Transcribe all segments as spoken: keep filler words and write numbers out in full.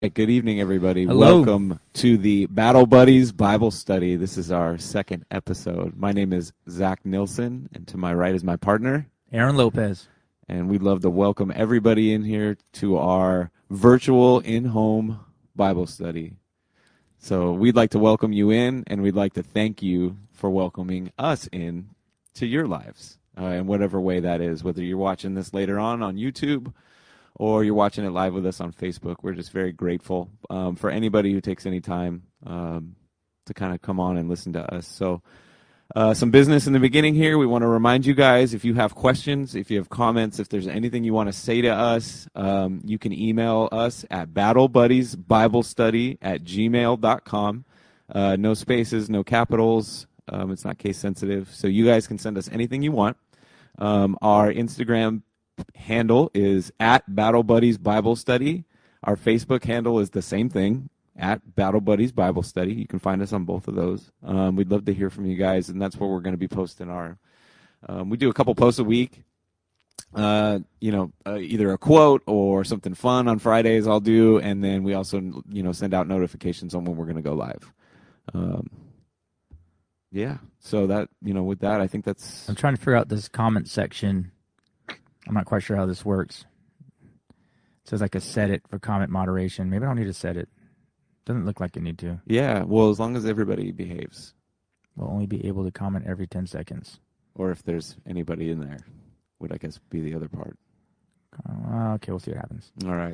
Good evening, everybody. Hello. Welcome to the Battle Buddies Bible Study. This is our second episode. My name is Zach Nilsson, and to my right is my partner, Aaron Lopez. And we'd love to welcome everybody in here to our virtual in-home Bible study. So we'd like to welcome you in, and we'd like to thank you for welcoming us in to your lives, uh, in whatever way that is, whether you're watching this later on on YouTube or you're watching it live with us on Facebook. We're just very grateful um, for anybody who takes any time um, to kind of come on and listen to us. So uh, some business in the beginning here. We want to remind you guys, if you have questions, if you have comments, if there's anything you want to say to us, um, you can email us at battlebuddiesbiblestudy at gmail dot com. Uh, no spaces, no capitals. Um, it's not case sensitive. So you guys can send us anything you want. Um, our Instagram handle is at Battle Buddies Bible Study. Our Facebook handle is the same thing, at Battle Buddies Bible Study. You can find us on both of those. Um, we'd love to hear from you guys, and that's where we're going to be posting our. Um, we do a couple posts a week. Uh, you know, uh, either a quote or something fun on Fridays. I'll do, and then we also, you know, send out notifications on when we're going to go live. Um, yeah. So that, you know, with that, I think that's. I'm trying to figure out this comment section. I'm not quite sure how this works. It says I could set it for comment moderation. Maybe I don't need to set it. Doesn't look like I need to. Yeah, well, as long as everybody behaves. We'll only be able to comment every ten seconds. Or if there's anybody in there, would I guess be the other part. Uh, okay, we'll see what happens. All right.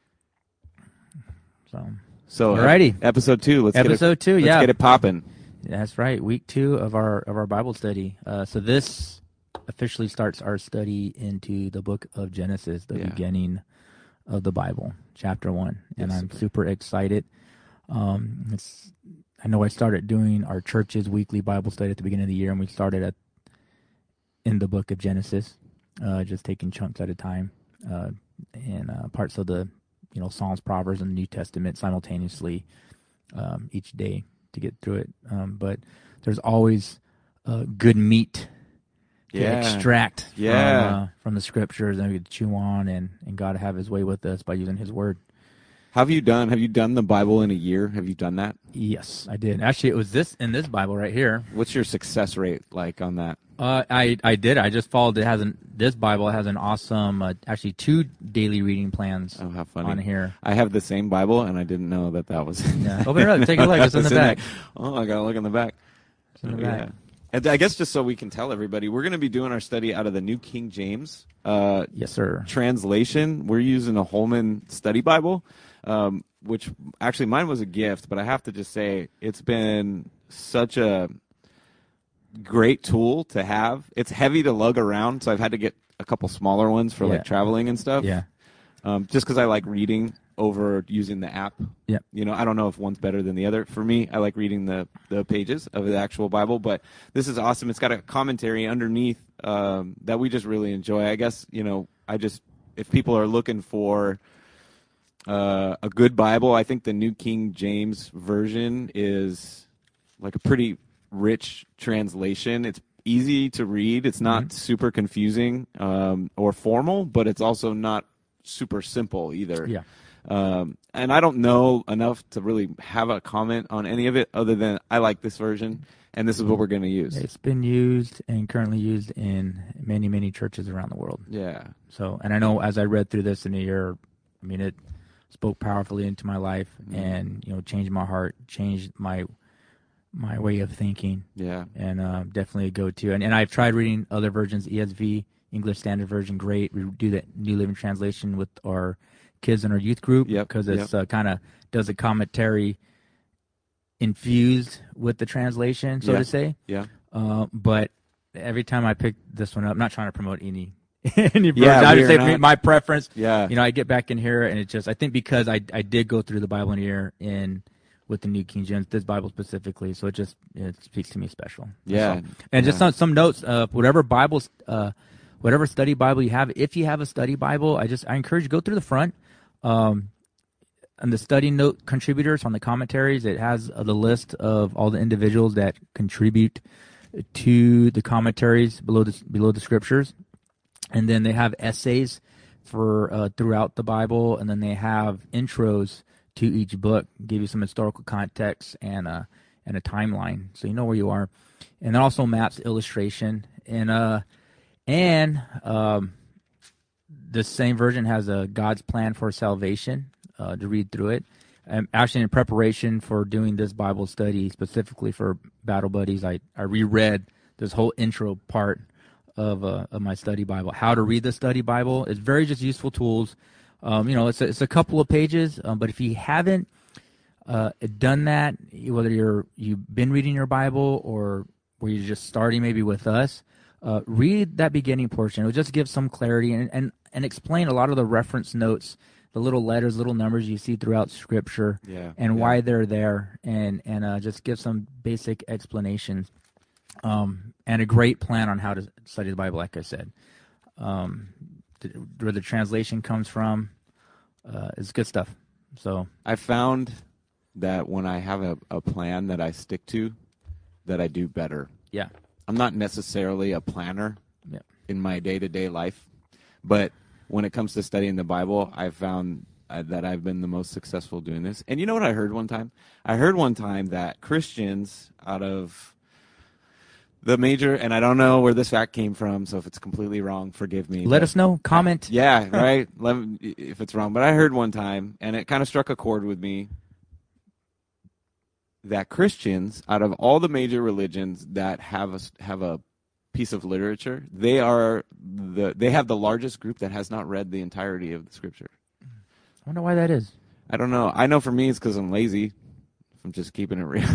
So, so alrighty. Ep- episode two. Let's episode get it, two. Let's yeah, get it popping. That's right. Week two of our of our Bible study. Uh, so this officially starts our study into the book of Genesis, the yeah. beginning of the Bible, chapter one. And yes, I'm sir. super excited. Um, it's, I know I started doing our church's weekly Bible study at the beginning of the year, and we started at in the book of Genesis, uh, just taking chunks at a time, uh, and uh, parts of the, you know, Psalms, Proverbs, and the New Testament simultaneously um, each day to get through it. Um, but there's always uh, good meat to yeah. extract yeah. from, uh, from the scriptures, and we could chew on, and, and God have his way with us by using his word. How have you done? Have you done the Bible in a year? Have you done that? Yes, I did. Actually, it was this in this Bible right here. What's your success rate like on that? Uh, I I did. I just followed. It has an this Bible has an awesome, uh, actually two daily reading plans. Oh, how funny. On here. I have the same Bible, and I didn't know that that was. Yeah. Open it up. Take a look. It's in the back. In oh, I gotta look in the back. It's in the oh, back. Yeah. And I guess just so we can tell everybody, we're going to be doing our study out of the New King James. Uh, yes, sir. Translation. We're using a Holman Study Bible, um, which actually mine was a gift, but I have to just say it's been such a great tool to have. It's heavy to lug around, so I've had to get a couple smaller ones for yeah. like traveling and stuff. Yeah. Um, just because I like reading over using the app. Yeah. You know, I don't know if one's better than the other. For me, I like reading the, the pages of the actual Bible, but this is awesome. It's got a commentary underneath um, that we just really enjoy. I guess, you know, I just, if people are looking for uh, a good Bible, I think the New King James Version is like a pretty rich translation. It's easy to read. It's not mm-hmm. super confusing um, or formal, but it's also not super simple either. Yeah. Um, and I don't know enough to really have a comment on any of it other than I like this version, and this is what we're going to use. It's been used and currently used in many, many churches around the world. Yeah. So, and I know as I read through this in a year, I mean, it spoke powerfully into my life mm-hmm. and, you know, changed my heart, changed my my way of thinking. Yeah. And uh, definitely a go-to. And, and I've tried reading other versions, E S V, English Standard Version, great. We do that New Living Translation with our kids in our youth group because yep, it's yep. uh, kind of does a commentary infused with the translation, so yeah. to say. Yeah. Uh, but every time I pick this one up, I'm not trying to promote any any version. Yeah, I just say not. my preference. Yeah. You know, I get back in here and it just I think because I I did go through the Bible in a year in with the New King James, this Bible specifically, so it just it speaks to me special. Yeah. So, and just yeah. some some notes. Uh, whatever Bibles, uh, whatever study Bible you have, if you have a study Bible, I just I encourage you to go through the front. Um, and the study note contributors on the commentaries, it has uh, the list of all the individuals that contribute to the commentaries below the below the scriptures, and then they have essays for uh, throughout the Bible, and then they have intros to each book, give you some historical context and a and a timeline, so you know where you are, and then also maps, illustration, and uh and um the same version has a God's plan for salvation uh, to read through it. Um, actually, in preparation for doing this Bible study specifically for Battle Buddies, I, I reread this whole intro part of uh, of my study Bible. How to read the study Bible. It's very just useful tools. Um, you know, it's a, it's a couple of pages, um, but if you haven't uh, done that, whether you're you've been reading your Bible or where you're just starting maybe with us, uh, read that beginning portion. It'll just give some clarity and, and and explain a lot of the reference notes, the little letters, little numbers you see throughout Scripture, yeah, and yeah. why they're there, and and uh, just give some basic explanations, um, and a great plan on how to study the Bible. Like I said, um, th- where the translation comes from, uh, is good stuff. So I found that when I have a, a plan that I stick to, that I do better. yeah, I'm not necessarily a planner yeah, in my day-to-day life, but when it comes to studying the Bible, I've found uh, that I've been the most successful doing this. And you know what I heard one time? I heard one time that Christians out of the major, and I don't know where this fact came from, so if it's completely wrong, forgive me. let but- us know. Comment. Yeah, right? Let me- if it's wrong. But I heard one time, and it kind of struck a chord with me, that Christians, out of all the major religions that have a, have a piece of literature, they are the they have the largest group that has not read the entirety of the Scripture. I wonder why that is. I don't know. I know for me it's because I'm lazy. I'm just keeping it real.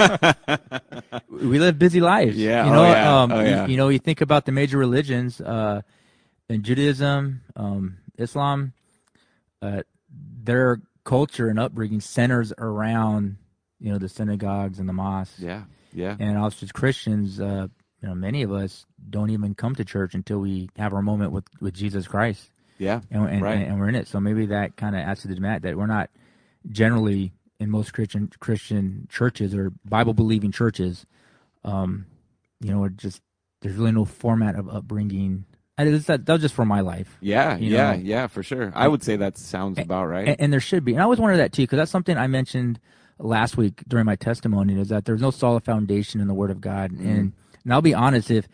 We live busy lives. Yeah, You oh know, yeah, um, oh yeah. You, you know, you think about the major religions, uh, in Judaism, um, Islam, uh, their culture and upbringing centers around, you know, the synagogues and the mosques. Yeah, yeah. And also as Christians, uh, you know, many of us don't even come to church until we have our moment with, with Jesus Christ. Yeah, And, and, right. and we're in it. So maybe that kind of adds to the demand that we're not generally in most Christian Christian churches or Bible believing churches. Um, you know, we're just there's really no format of upbringing. And it's that that's just for my life. Yeah, you yeah, know. yeah, for sure. I would say that sounds about right. And, and there should be. And I always wondered that too, because that's something I mentioned last week during my testimony, is that there's no solid foundation in the Word of God. Mm. And and I'll be honest, if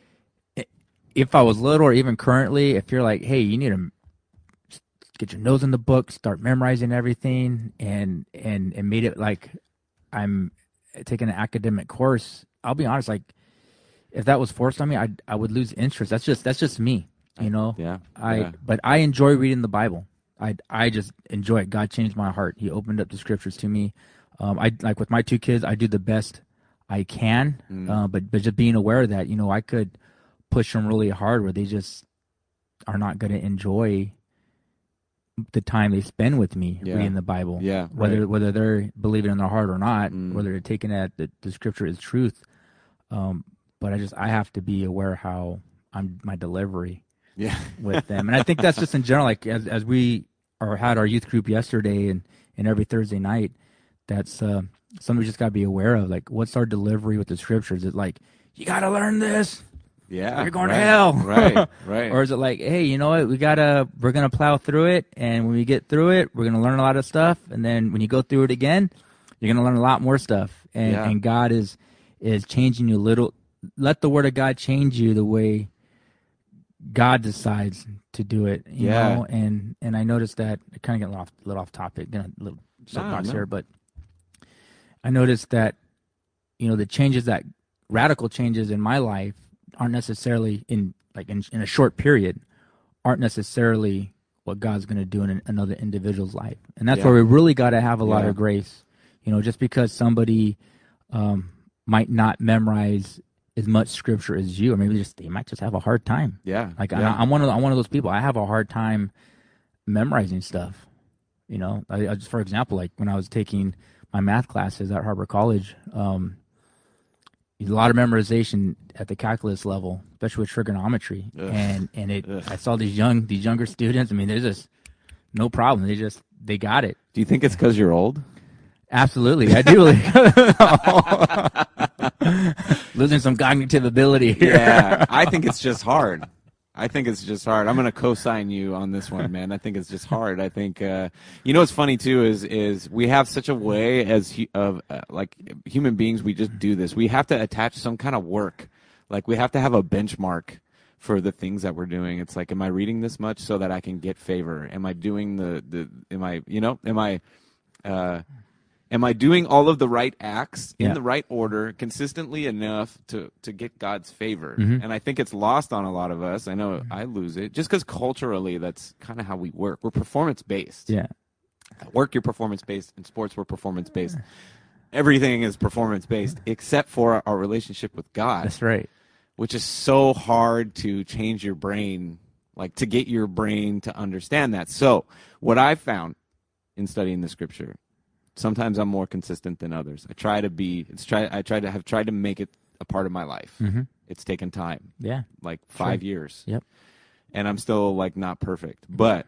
if I was little or even currently, if you're like, hey, you need to get your nose in the book, start memorizing everything, and and and made it like I'm taking an academic course, I'll be honest, like if that was forced on me, I I would lose interest. That's just that's just me, you know. Yeah, I yeah. but I enjoy reading the Bible. I I just enjoy it. God changed my heart. He opened up the Scriptures to me. Um, I like with my two kids, I do the best I can, Mm. uh, but but just being aware that, you know, I could push them really hard where they just are not going to enjoy the time they spend with me Yeah. reading the Bible. Yeah, Whether right. whether they're believing in their heart or not, Mm. whether they're taking that the, the Scripture is truth. Um, but I just I have to be aware how I'm my delivery Yeah. with them, and I think that's just in general. Like as as we are had our youth group yesterday, and, and every Thursday night, that's uh, something we just got to be aware of. Like, what's our delivery with the Scriptures? Is it like you got to learn this? Yeah. You're going right, to hell. Right, right. Or is it like, hey, you know what? We gotta, we're gonna plow through it, and when we get through it, we're gonna learn a lot of stuff, and then when you go through it again, you're gonna learn a lot more stuff, and Yeah. and God is is changing you a little. Let the Word of God change you the way God decides to do it. You Yeah. know, and and I noticed that I kind of get a little off, little off topic, getting a little soapbox no. here, but I noticed that, you know, the changes that radical changes in my life aren't necessarily in like in, in a short period aren't necessarily what God's going to do in an, another individual's life. And that's Yeah. where we really got to have a lot Yeah. of grace. You know, just because somebody um, might not memorize as much Scripture as you, or maybe just they might just have a hard time. Yeah. Like yeah. I, I'm one of the, I'm one of those people. I have a hard time memorizing stuff. You know, I, I just for example, like when I was taking my math classes at Harbor College, um, a lot of memorization at the calculus level, especially with trigonometry, Ugh. and and it. Ugh. I saw these young these younger students. I mean, they're just no problem. They just they got it. Do you think it's because you're old? Absolutely, I do. Losing some cognitive ability. Yeah. I think it's just hard. I think it's just hard. I'm going to co-sign you on this one, man. I think it's just hard. I think, uh, you know, what's funny too is is we have such a way as hu- of uh, like human beings. We just do this. We have to attach some kind of work. Like we have to have a benchmark for the things that we're doing. It's like, am I reading this much so that I can get favor? Am I doing the the? Am I you know? Am I? Uh, Am I doing all of the right acts in Yeah. the right order consistently enough to, to get God's favor? Mhm. And I think it's lost on a lot of us. I know I lose it just because culturally that's kind of how we work. We're performance based. Yeah. At work, you're performance based. In sports, we're performance based. Everything is performance based except for our relationship with God, That's right. which is so hard to change your brain, like to get your brain to understand that. So what I've found in studying the scripture, sometimes I'm more consistent than others. I try to be. It's try. I try to have tried to make it a part of my life. Mm-hmm. It's taken time, Yeah. like five Sure. years. Yep. And I'm still like not perfect. But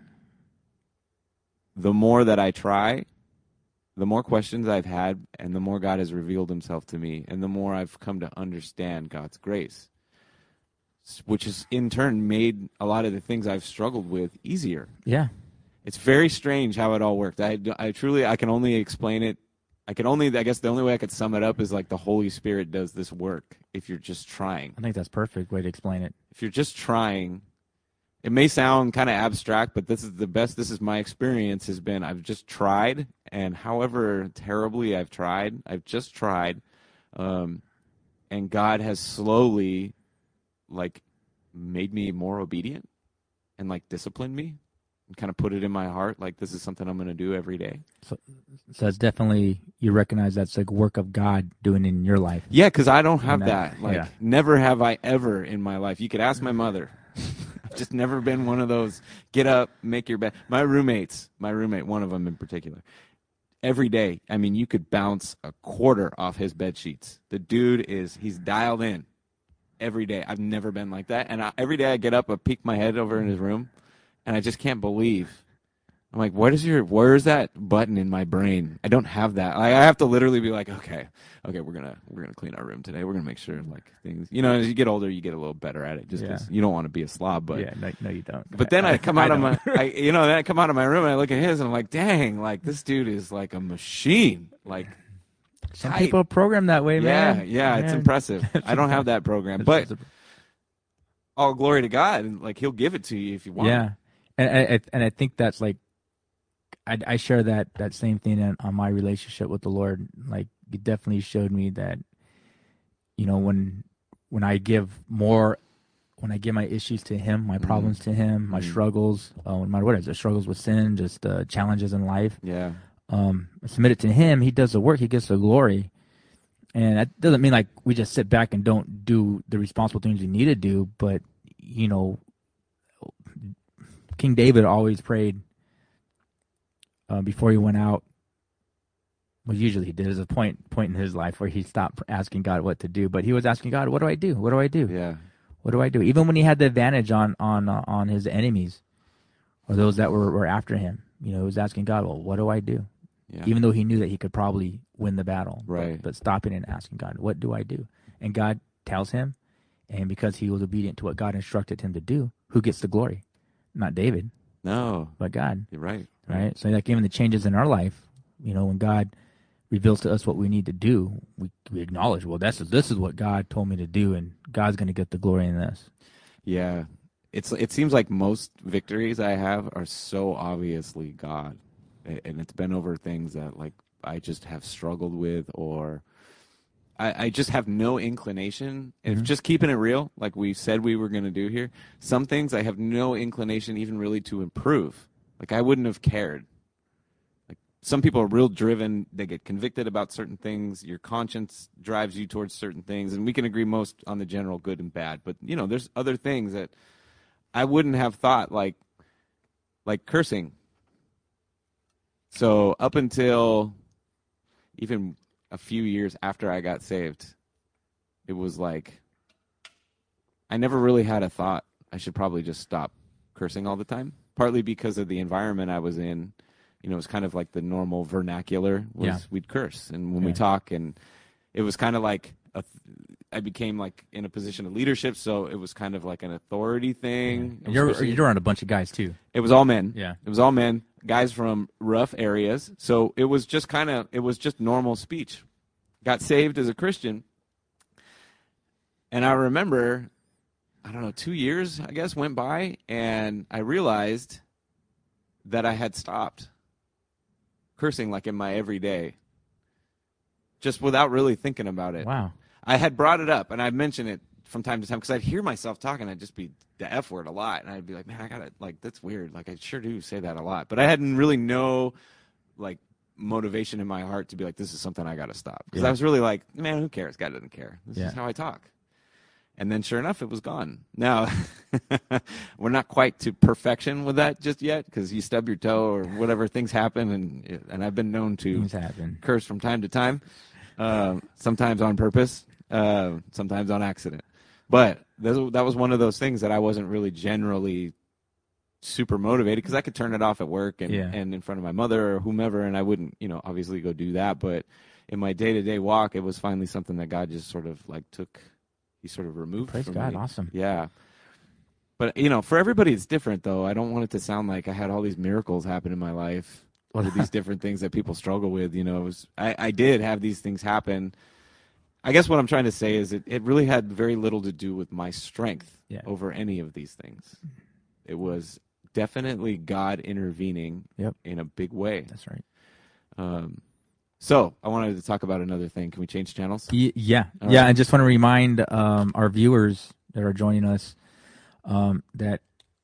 the more that I try, the more questions I've had, and the more God has revealed Himself to me, and the more I've come to understand God's grace, which has in turn made a lot of the things I've struggled with easier. Yeah. It's very strange how it all worked. I, I truly, I can only explain it. I can only, I guess the only way I could sum it up is like the Holy Spirit does this work if you're just trying. I think that's a perfect way to explain it. If you're just trying, it may sound kind of abstract, but this is the best, this is my experience has been, I've just tried, and however terribly I've tried, I've just tried, um, and God has slowly, like, made me more obedient and, like, disciplined me. Kind of put it in my heart, like this is something I'm going to do every day. So, so it's definitely, you recognize that's like work of God doing in your life. Yeah, because I don't have that, that. Like, yeah. never have I ever in my life. You could ask my mother. I've just never been one of those, get up, make your bed. My roommates, my roommate, one of them in particular, every day, I mean, you could bounce a quarter off his bed sheets. The dude is, he's dialed in every day. I've never been like that. And I, every day I get up, I peek my head over in his room, and I just can't believe. I'm like, what is your, where's that button in my brain? I don't have that. Like, I have to literally be like, okay, okay, we're gonna we're gonna clean our room today. We're gonna make sure like things, you know, as you get older, you get a little better at it, just because Yeah. you don't want to be a slob. But yeah, no, no, you don't. but then I, come out I of my, don't. I, you know, then I come out of my room and I look at his and I'm like, dang, like this dude is like a machine. Like, Some tight. people program that way, yeah, man. yeah, it's Man. impressive. I don't have that program, but all glory to God, and like He'll give it to you if you want. Yeah, and I, I and I think that's like, I, I share that that same thing on, on my relationship with the Lord. Like, it definitely showed me that, you know, when when I give more, when I give my issues to Him, my problems to Him, my Mhm. struggles, uh, no matter what it is, the struggles with sin, just uh, challenges in life, Yeah. um, I submit it to Him. He does the work. He gets the glory. And that doesn't mean like we just sit back and don't do the responsible things we need to do. But, you know, King David always prayed uh, before he went out. Well, usually he did. There's a point point in his life where he stopped asking God what to do. But he was asking God, what do I do? What do I do? Yeah. What do I do? Even when he had the advantage on on uh, on his enemies or those that were, were after him, you know, he was asking God, well, what do I do? Yeah. Even though he knew that he could probably win the battle. Right. But, but stopping and asking God, what do I do? And God tells him, and because he was obedient to what God instructed him to do, who gets the glory? Not David, No. but God. You're right. Right? So like even the changes in our life, you know, when God reveals to us what we need to do, we, we acknowledge, well, this is, this is what God told me to do, and God's going to get the glory in this. Yeah. It's it seems like most victories I have are so obviously God. And it's been over things that like I just have struggled with, or I, I just have no inclination. And Mhm. if just keeping it real, like we said we were going to do here, some things I have no inclination even really to improve. Like I wouldn't have cared. Like some people are real driven. They get convicted about certain things. Your conscience drives you towards certain things. And we can agree most on the general good and bad. But, you know, there's other things that I wouldn't have thought, like like cursing. So up until even a few years after I got saved, it was like I never really had a thought I should probably just stop cursing all the time, partly because of the environment I was in. You know, it was kind of like the normal vernacular was Yeah. we'd curse. And when we Yeah. talk, and it was kind of like a, I became like in a position of leadership, so it was kind of like an authority thing. And you're you're around a bunch of guys too. It was all men. Yeah. It was all men, guys from rough areas. So it was just kind of, it was just normal speech. Got saved as a Christian. And I remember, I don't know, two years, I guess, went by, and I realized that I had stopped cursing like in my everyday, just without really thinking about it. Wow. I had brought it up, and I'd mention it from time to time because I'd hear myself talking. I'd just be the F word a lot, and I'd be like, man, I got to, like, that's weird. Like, I sure do say that a lot. But I hadn't really no, like, motivation in my heart to be like, this is something I got to stop. Because Yeah. I was really like, man, who cares? God doesn't care. This Yeah. is how I talk. And then sure enough, it was gone. Now, we're not quite to perfection with that just yet because you stub your toe or whatever, things happen. And and I've been known to Things happen. curse from time to time, uh, sometimes on purpose, uh, sometimes on accident. But that that was one of those things that I wasn't really generally super motivated because I could turn it off at work and, Yeah. and in front of my mother or whomever, and I wouldn't, you know, obviously go do that. But in my day-to-day walk, it was finally something that God just sort of like took – he sort of removed Praise from God. me. Awesome. Yeah. But, you know, for everybody it's different, though. I don't want it to sound like I had all these miracles happen in my life with these different things that people struggle with. You know, it was I, I did have these things happen. I guess what I'm trying to say is it, it really had very little to do with my strength Yeah. over any of these things. It was definitely God intervening Yep. in a big way. That's right. Um, so I wanted to talk about another thing. Can we change channels? Y- yeah. All yeah. right. I just want to remind um, our viewers that are joining us um, that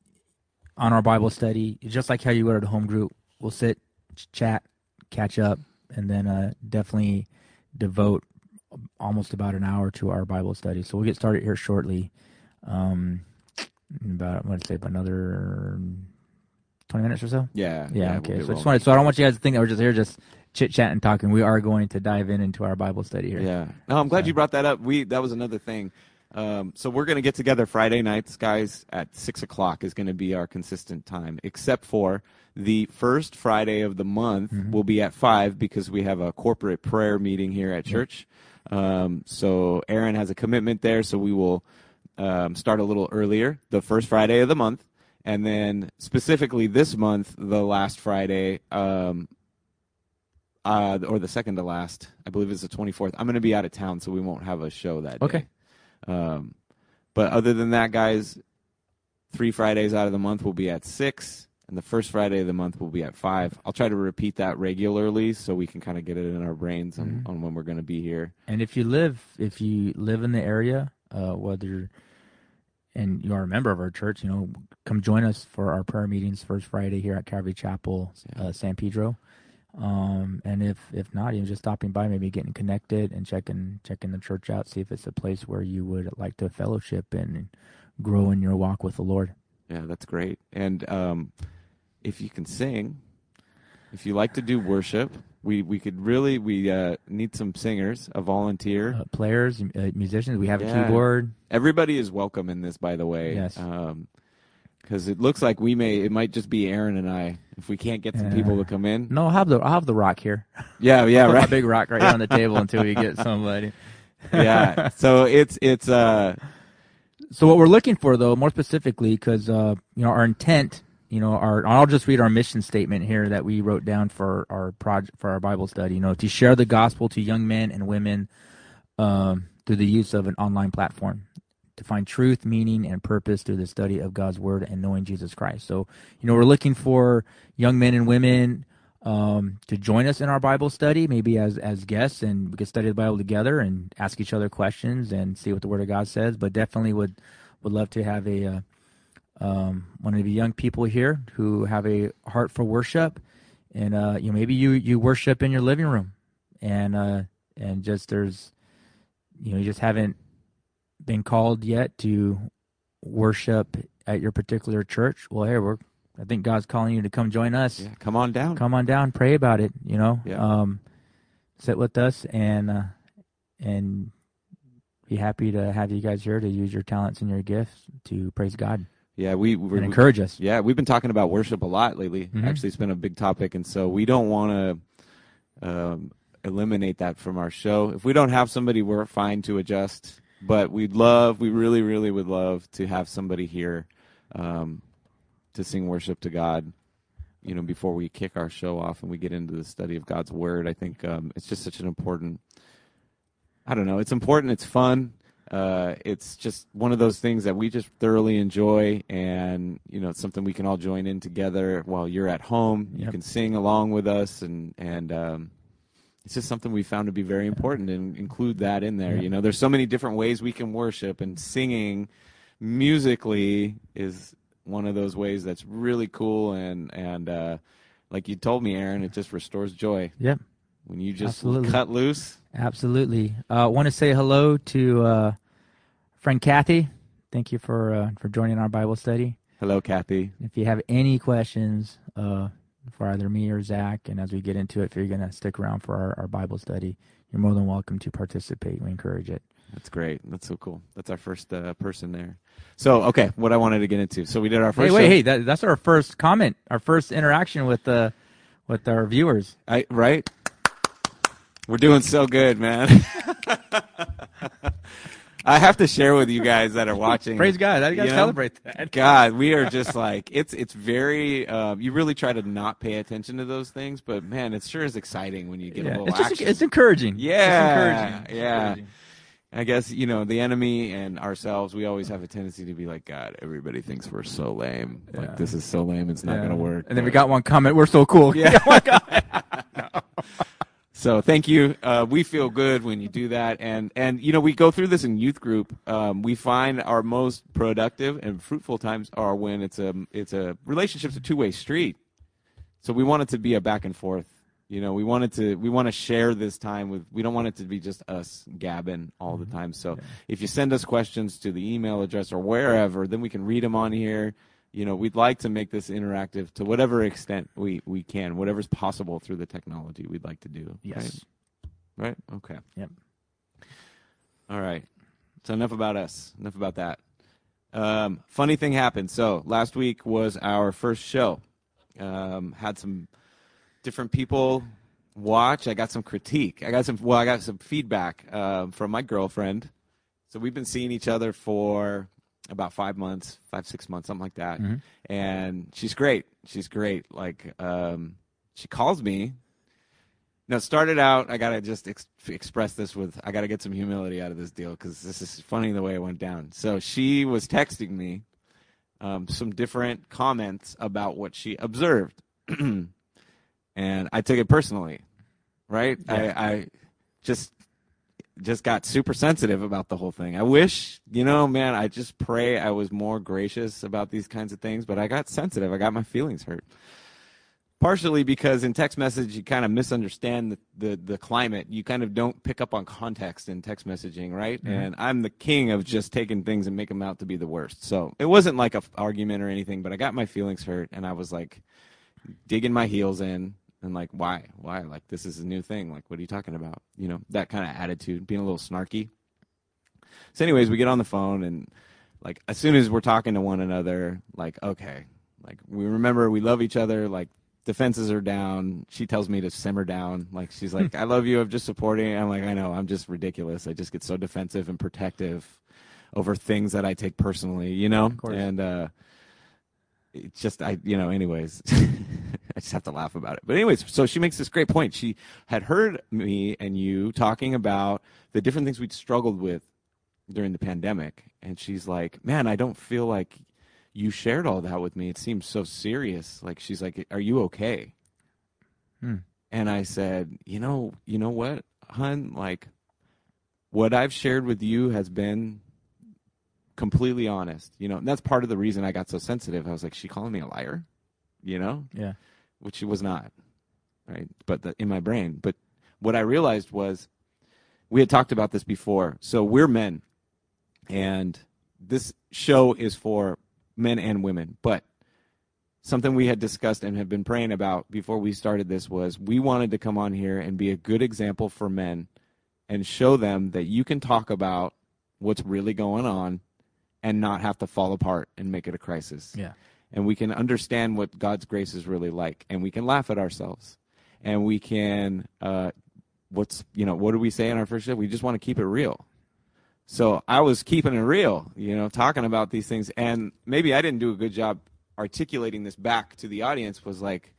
on our Bible study, just like how you go to the home group, we'll sit, ch- chat, catch up, and then uh, definitely devote almost about an hour to our Bible study. So we'll get started here shortly. Um, in about, I'm going to say about another twenty minutes or so. Yeah. Yeah. we'll okay. get So I just rolling. wanted, so I don't want you guys to think that we're just here just chit chatting, talking. We are going to dive in into our Bible study here. Yeah. No, I'm glad So- you brought that up. We that was another thing. Um, so we're going to get together Friday nights, guys, at six o'clock is going to be our consistent time, except for the first Friday of the month Mhm. will be at five because we have a corporate prayer meeting here at Yep. church. Um, so Aaron has a commitment there, so we will um, start a little earlier, the first Friday of the month. And then specifically this month, the last Friday, um, uh, or the second to last, I believe it's the twenty-fourth. I'm going to be out of town, so we won't have a show that day. Okay. Um, but other than that, guys, three Fridays out of the month will be at six, and the first Friday of the month will be at five. I'll try to repeat that regularly so we can kind of get it in our brains on, Mhm. on when we're going to be here. And if you live, if you live in the area, uh, whether and you are a member of our church, you know, come join us for our prayer meetings first Friday here at Calvary Chapel, uh, San Pedro. Um, and if if not, you know, just stopping by, maybe getting connected and checking checking the church out, see if it's a place where you would like to fellowship and grow in your walk with the Lord. Yeah, that's great. And um, if you can sing, if you like to do worship, we, we could really, we uh, need some singers, a volunteer. Uh, players, uh, musicians, we have Yeah. a keyboard. Everybody is welcome in this, by the way. Yes. Um, because it looks like we may, it might just be Aaron and I if we can't get some Uh, people to come in. No, I'll have the I'll have the rock here. Yeah, yeah, Put my right. big rock right here on the table until we get somebody. Yeah. So it's it's uh So what we're looking for, though, more specifically, because uh, you know our intent, you know, our I'll just read our mission statement here that we wrote down for our project for our Bible study. You know, to share the gospel to young men and women um, through the use of an online platform, to find truth, meaning, and purpose through the study of God's word and knowing Jesus Christ. So, you know, we're looking for young men and women um, to join us in our Bible study, maybe as as guests, and we could study the Bible together and ask each other questions and see what the Word of God says. But definitely would would love to have a uh, um, one of the young people here who have a heart for worship, and uh, you know maybe you you worship in your living room, and uh, and just there's you know you just haven't been called yet to worship at your particular church. Well, here we're. I think God's calling you to come join us. yeah, come on down. Come on down, pray about it. You know, Yeah. um, sit with us and uh, and be happy to have you guys here to use your talents and your gifts to praise God Yeah, we we're, and encourage us. Yeah, we've been talking about worship a lot lately. Mhm. Actually, it's been a big topic, and so we don't want to um, eliminate that from our show. If we don't have somebody, we're fine to adjust. But we'd love, we really, really would love to have somebody here um, to sing worship to God, you know, before we kick our show off and we get into the study of God's Word. I think um, it's just such an important, I don't know, it's important, it's fun. Uh, it's just one of those things that we just thoroughly enjoy, and, you know, it's something we can all join in together while you're at home. You Yep. can sing along with us, and, and um, it's just something we found to be very important, and include that in there. Yeah. You know, there's so many different ways we can worship, and singing musically is one of those ways that's really cool, and, and uh, like you told me, Aaron, it just restores joy. Yep. When you just Absolutely. cut loose. Absolutely. I uh, want to say hello to uh, friend Kathy. Thank you for uh, for joining our Bible study. Hello, Kathy. If you have any questions uh, for either me or Zach, and as we get into it, if you're going to stick around for our, our Bible study, you're more than welcome to participate. We encourage it. That's great. That's so cool. That's our first uh, person there. So, okay, what I wanted to get into. So we did our first Hey, wait, show. hey, that, that's our first comment, our first interaction with uh, with our viewers. I, right? We're doing so good, man. I have to share with you guys that are watching. Praise God. I got to you know? celebrate that. God, we are just like, it's it's very, uh, you really try to not pay attention to those things, but man, it sure is exciting when you get a Yeah. little It's just action. it's encouraging. Yeah, It's encouraging. It's yeah. encouraging. I guess, you know, the enemy and ourselves, we always have a tendency to be like, God, everybody thinks we're so lame. Yeah. Like, this is so lame, it's not Yeah. going to work. And then we But- got one comment. We're so cool. Yeah. One comment. So thank you. Uh, we feel good when you do that. And, and you know, we go through this in youth group. Um, we find our most productive and fruitful times are when it's a, it's a relationship's a two-way street. So we want it to be a back and forth. You know, we want it to, we want to share this time with, we don't want it to be just us gabbing all the time. So Yeah. if you send us questions to the email address or wherever, then we can read them on here. You know, we'd like to make this interactive to whatever extent we, we can, whatever's possible through the technology we'd like to do. Yes. Right? Right? Okay. Yep. All right. So enough about us. Enough about that. Um, funny thing happened. So last week was our first show. Um, had some different people watch. I got some critique. I got some, well, I got some feedback uh, from my girlfriend. So we've been seeing each other for about five months, five, six months, something like that. Mm-hmm. And she's great. She's great. Like, um, she calls me. Now, it started out, I got to just ex- express this with, I got to get some humility out of this deal because this is funny the way it went down. So she was texting me um, some different comments about what she observed. And I took it personally, right? Yeah. I, I just just got super sensitive about the whole thing. I wish, you know, man, I just pray I was more gracious about these kinds of things, but I got sensitive. I got my feelings hurt. Partially because in text message, you kind of misunderstand the, the, the climate. You kind of don't pick up on context in text messaging, right? Mm-hmm. And I'm the king of just taking things and make them out to be the worst. So it wasn't like an argument or anything, but I got my feelings hurt, and I was like digging my heels in. And like, why? Why? Like, this is a new thing. Like, what are you talking about? You know, that kind of attitude, being a little snarky. So anyways, we get on the phone, and like, as soon as we're talking to one another, like, okay, like, we remember we love each other. Like, defenses are down. She tells me to simmer down. Like, she's like, I love you. I'm just supporting. I'm like, I know. I'm just ridiculous. I just get so defensive and protective over things that I take personally, you know? Of course. And, uh, it's just, I, you know, anyways, I just have to laugh about it. But anyways, so she makes this great point. She had heard me and you talking about the different things we'd struggled with during the pandemic. And she's like, man, I don't feel like you shared all that with me. It seems so serious. Like, she's like, are you okay? Hmm. And I said, you know, you know what, hun? Like, what I've shared with you has been completely honest, you know, and that's part of the reason I got so sensitive. I was like, she calling me a liar, you know, Yeah. which she was not, right? But the, in my brain. But what I realized was we had talked about this before. So we're men, and this show is for men and women. But something we had discussed and have been praying about before we started this was we wanted to come on here and be a good example for men and show them that you can talk about what's really going on and not have to fall apart and make it a crisis. Yeah. And we can understand what God's grace is really like, and we can laugh at ourselves, and we can, uh, what's, you know, what do we say in our first show? We just want to keep it real. So I was keeping it real, you know, talking about these things. And maybe I didn't do a good job articulating this back to the audience, was like,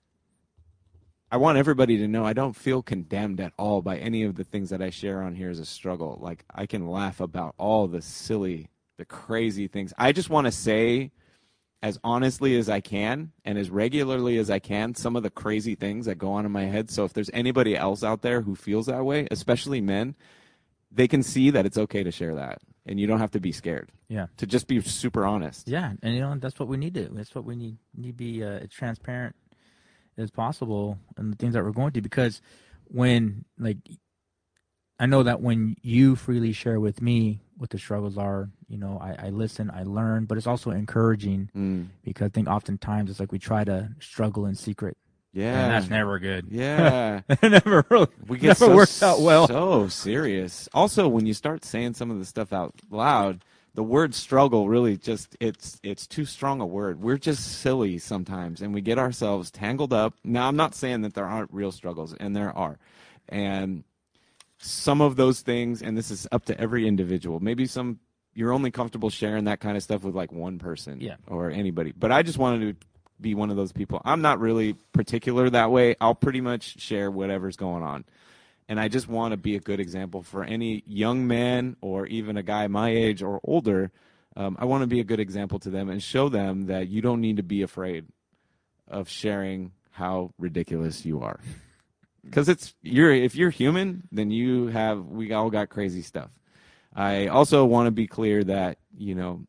I want everybody to know I don't feel condemned at all by any of the things that I share on here as a struggle. Like, I can laugh about all the silly, the crazy things. I just want to say, as honestly as I can and as regularly as I can, some of the crazy things that go on in my head. So if there's anybody else out there who feels that way, especially men, they can see that it's okay to share that, and you don't have to be scared. Yeah. To just be super honest. Yeah, and you know that's what we need to. That's what we need. Need to be uh, as transparent as possible in the things that we're going through. Because when, like, I know that when you freely share with me what the struggles are, you know, I, I listen, I learn, but it's also encouraging Mm. because I think oftentimes it's like we try to struggle in secret. Yeah. And that's never good. Yeah. it never really, We get never so, works out well. so serious. Also, when you start saying some of the stuff out loud, the word struggle really just, it's it's too strong a word. We're just silly sometimes, and we get ourselves tangled up. Now, I'm not saying that there aren't real struggles, and there are. And some of those things, and this is up to every individual, maybe some, you're only comfortable sharing that kind of stuff with like one person Yeah. or anybody. But I just wanted to be one of those people. I'm not really particular that way. I'll pretty much share whatever's going on. And I just want to be a good example for any young man or even a guy my age or older. Um, I want to be a good example to them and show them that you don't need to be afraid of sharing how ridiculous you are. Because it's you're if you're human, then you have we all got crazy stuff. I also want to be clear that, you know,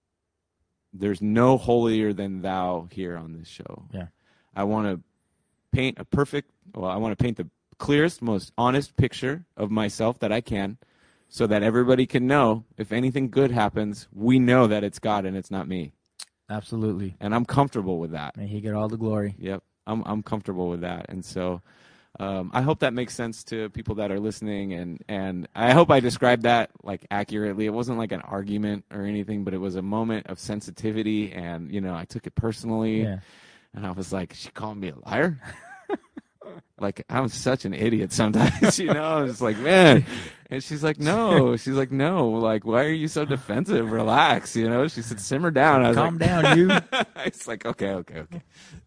there's no holier than thou here on this show. Yeah. I want to paint a perfect, well, I want to paint the clearest, most honest picture of myself that I can, so that everybody can know if anything good happens, we know that it's God and it's not me. Absolutely. And I'm comfortable with that. May he get all the glory. Yep. I'm I'm comfortable with that. And so um, I hope that makes sense to people that are listening, and, and I hope I described that like accurately. It wasn't like an argument or anything, but it was a moment of sensitivity, and you know, I took it personally. Yeah. And I was like, she called me a liar? Like, I'm such an idiot sometimes, you know? I was like, man. And she's like, no. She's like, no. Like, why are you so defensive? Relax, you know? She said, simmer down. I was Calm like, down, you. It's like, okay, okay, okay.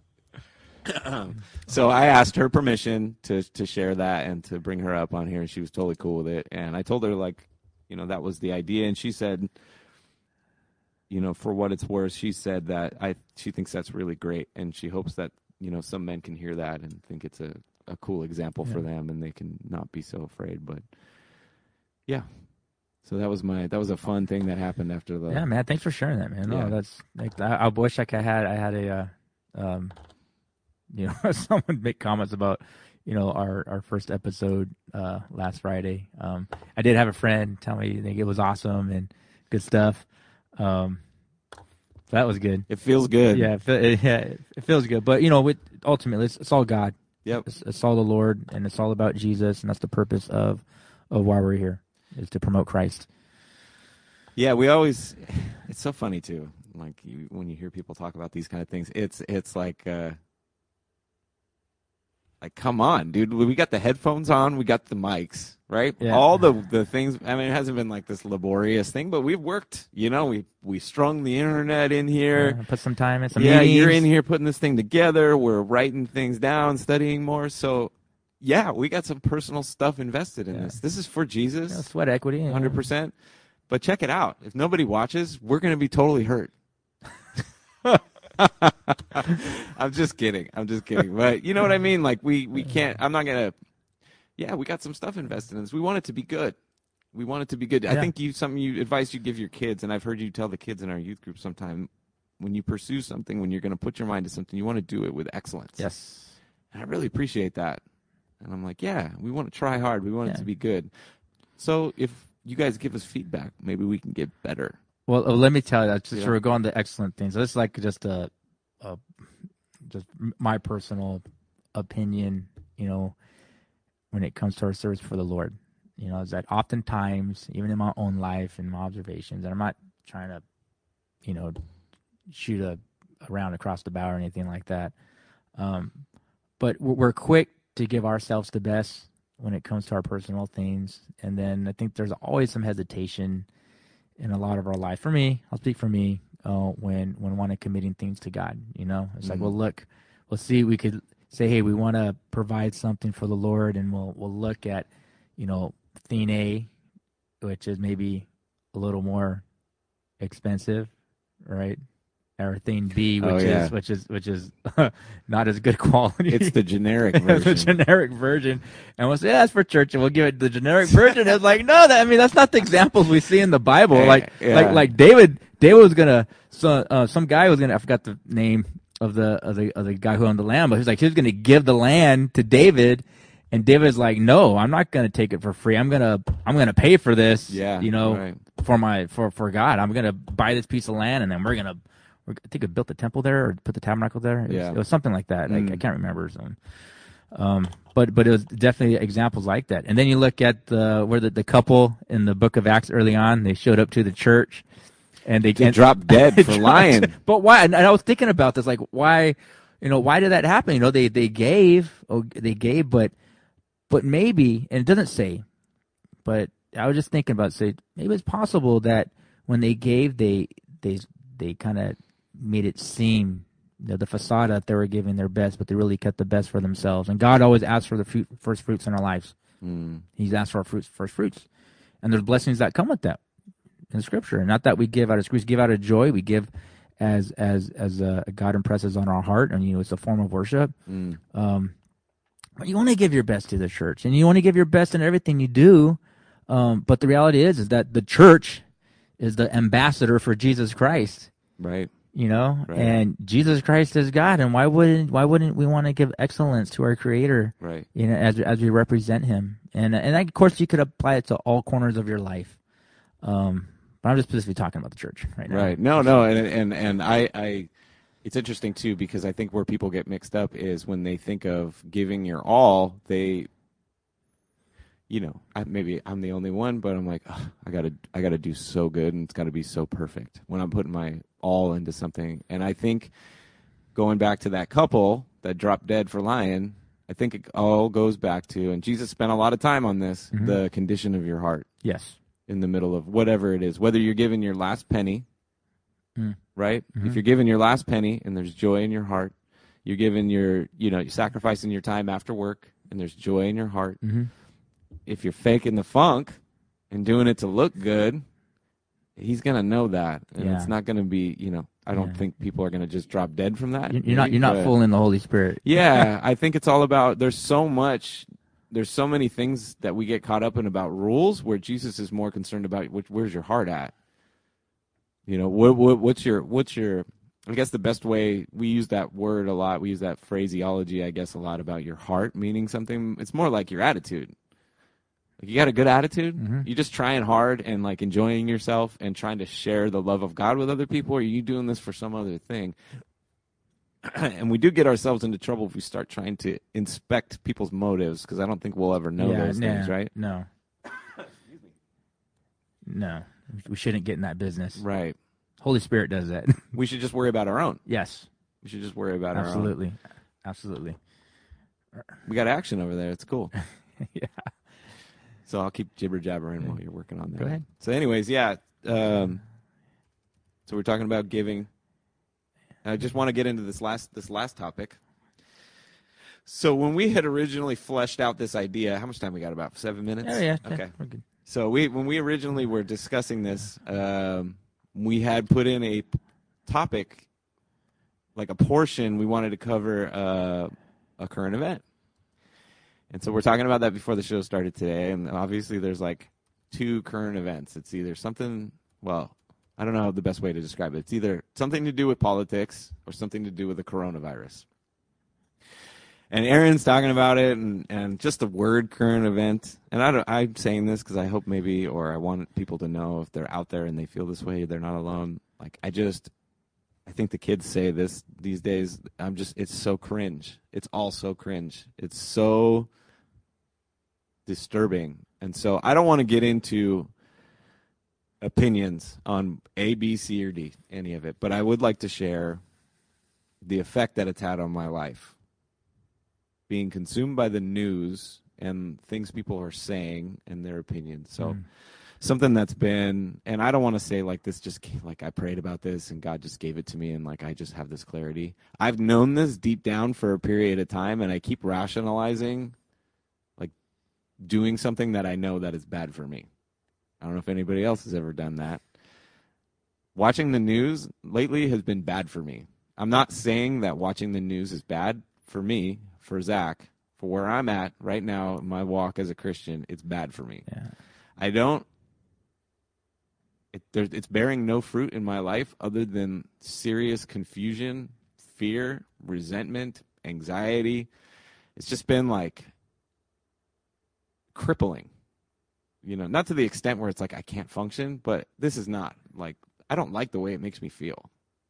So I asked her permission to to share that and to bring her up on here, and she was totally cool with it. And I told her, like, you know, that was the idea. And she said, you know, for what it's worth, she said that I she thinks that's really great, and she hopes that, you know, some men can hear that and think it's a, a cool example Yeah. for them, and they can not be so afraid. But yeah, so that was my that was a fun thing that happened after the Yeah, man. Thanks for sharing that, man. No, Yeah. that's like I, I wish like I had I had a, uh, um, you know, someone make comments about, you know, our, our first episode uh, last Friday. Um, I did have a friend tell me they think it was awesome and good stuff. Um, so that was good. It feels good. Yeah, it, fe- yeah, it feels good. But you know, with ultimately, it's, it's all God. Yep. It's, it's all the Lord, and it's all about Jesus, and that's the purpose of of why we're here, is to promote Christ. Yeah, we always. It's so funny too. Like you, when you hear people talk about these kind of things, it's it's like, uh, like come on, dude. We got the headphones on, we got the mics, right? Yeah. All the the things. I mean, it hasn't been like this laborious thing, but we've worked. You know, we we strung the internet in here. Yeah, put some time in some yeah, meetings. you're in here putting this thing together. We're writing things down, studying more. So, yeah, we got some personal stuff invested in Yeah. this. This is for Jesus. You know, sweat equity. one yeah. hundred percent. But check it out. If nobody watches, we're going to be totally hurt. I'm just kidding. I'm just kidding. But you know what I mean? Like, we, we can't, I'm not going to, yeah, we got some stuff invested in this. We want it to be good. We want it to be good. I Yeah. think you, something you, advice you give your kids, and I've heard you tell the kids in our youth group sometime, when you pursue something, when you're going to put your mind to something, you want to do it with excellence. Yes. And I really appreciate that. And I'm like, yeah, we want to try hard. We want Yeah. it to be good. So if you guys give us feedback, maybe we can get better. Well, uh, let me tell you, just Yeah. so we're going to excellent things. This is like just a, a, just my personal opinion. You know, when it comes to our service for the Lord, you know, is that oftentimes, even in my own life and my observations, and I'm not trying to, you know, shoot a, a round across the bow or anything like that. Um, but we're we're quick to give ourselves the best when it comes to our personal things. And then I think there's always some hesitation in a lot of our life. For me, I'll speak for me, uh, when when one committing things to God. You know, it's Mm-hmm. like, well, look, we'll see. We could say, hey, we want to provide something for the Lord, and we'll we'll look at, you know, thing A, which is maybe a little more expensive, right? Or thing B, which Oh, yeah. is which is which is not as good quality. It's the generic It's version. the generic version, and we'll say, yeah, that's for church, and we'll give it the generic version. It's like, no, that I mean that's not the examples we see in the Bible. Yeah, Like yeah. like like David, David was gonna, so uh, some guy was gonna, I forgot the name of the of the of the guy who owned the land, but he was like, he was gonna give the land to David, and David's like, no, I'm not gonna take it for free. I'm gonna I'm gonna pay for this. Yeah, you know, right. for my for for God, I'm gonna buy this piece of land, and then we're gonna. I think it built the temple there or put the tabernacle there. It, Yeah. was, it was something like that. Mm. I, I can't remember. So, um, but but it was definitely examples like that. And then you look at the where the, the couple in the book of Acts early on, they showed up to the church, and they, They and, dropped dead they for dropped- lying. But why? And I was thinking about this, like why, you know, why did that happen? You know, they they gave, oh, they gave, but but maybe, and it doesn't say, but I was just thinking about, say, maybe it's possible that when they gave, they they they kind of made it seem, you know, the facade that they were giving their best, but they really kept the best for themselves. And God always asks for the fruit, first fruits in our lives. Mm. He's asked for our fruits, first fruits, and there's blessings that come with that in Scripture. And not that we give out of screws, give out of joy. We give as as as uh, God impresses on our heart, and you know, it's a form of worship. Mm. Um, but you want to give your best to the church, and you want to give your best in everything you do. Um, but the reality is, is that the church is the ambassador for Jesus Christ. Right. You know, Right. and Jesus Christ is God, and why wouldn't why wouldn't we want to give excellence to our Creator? Right. You know, as as we represent Him, and and of course you could apply it to all corners of your life. Um, but I'm just specifically talking about the church right now. Right. No, no, and and and I, I, it's interesting too because I think where people get mixed up is when they think of giving your all, they, you know, I, maybe I'm the only one, but I'm like, oh, I gotta, I gotta do so good, and it's got to be so perfect when I'm putting my all into something. And I think going back to that couple that dropped dead for lying, I think it all goes back to, and Jesus spent a lot of time on this, Mhm. the condition of your heart Yes. in the middle of whatever it is, whether you're giving your last penny, Mm. right? Mhm. If you're giving your last penny and there's joy in your heart, you're giving your, you know, you're sacrificing your time after work and there's joy in your heart. Mm-hmm. If you're faking the funk and doing it to look good, he's going to know that. And Yeah. it's not going to be, you know, I don't Yeah. think people are going to just drop dead from that. You're not maybe, you're not but- fooling the Holy Spirit. Yeah, I think it's all about, there's so much, there's so many things that we get caught up in about rules where Jesus is more concerned about which, where's your heart at? You know, what, what what's your, what's your, I guess the best way, we use that word a lot, we use that phraseology, I guess, a lot about your heart meaning something. It's more like your attitude. Like you got a good attitude? Mhm. You just trying hard and like enjoying yourself and trying to share the love of God with other people, or are you doing this for some other thing? And we do get ourselves into trouble if we start trying to inspect people's motives, because I don't think we'll ever know yeah, those nah, things, right? No. No. We shouldn't get in that business. Right. Holy Spirit does that. We should just worry about our own. Yes. We should just worry about our own. Absolutely. Absolutely. We got action over there. It's cool. Yeah. So I'll keep jibber jabbering while you're working on that. Go ahead. So, anyways, yeah. Um, so we're talking about giving. I just want to get into this last this last topic. So when we had originally fleshed out this idea, how much time we got? About seven minutes. Oh, yeah. Okay. Yeah, we're good. So we when we originally were discussing this, um, we had put in a p- topic, like a portion we wanted to cover uh, a current event. And so we're talking about that before the show started today. And obviously there's like two current events. It's either something, well, I don't know the best way to describe it. It's either something to do with politics or something to do with the coronavirus. And Aaron's talking about it, and, and just the word current event. And I don't, I'm saying this because I hope maybe, or I want people to know if they're out there and they feel this way, they're not alone. Like, I just, I think the kids say this these days. I'm just, it's so cringe. It's all so cringe. It's so disturbing. And so I don't want to get into opinions on A, B, C, or D, any of it. But I would like to share the effect that it's had on my life. Being consumed by the news and things people are saying and their opinions. So Mm. something that's been, and I don't want to say like this just came, like I prayed about this and God just gave it to me and like I just have this clarity. I've known this deep down for a period of time, and I keep rationalizing like doing something that I know that is bad for me. I don't know if anybody else has ever done that. Watching the news lately has been bad for me. I'm not saying that watching the news is bad for me, for Zach, for where I'm at right now in my walk as a Christian. It's bad for me. Yeah. I don't, it, there, it's bearing no fruit in my life other than serious confusion, fear, resentment, anxiety. It's just been like crippling, you know, not to the extent where it's like I can't function, but this is not like, I don't like the way it makes me feel.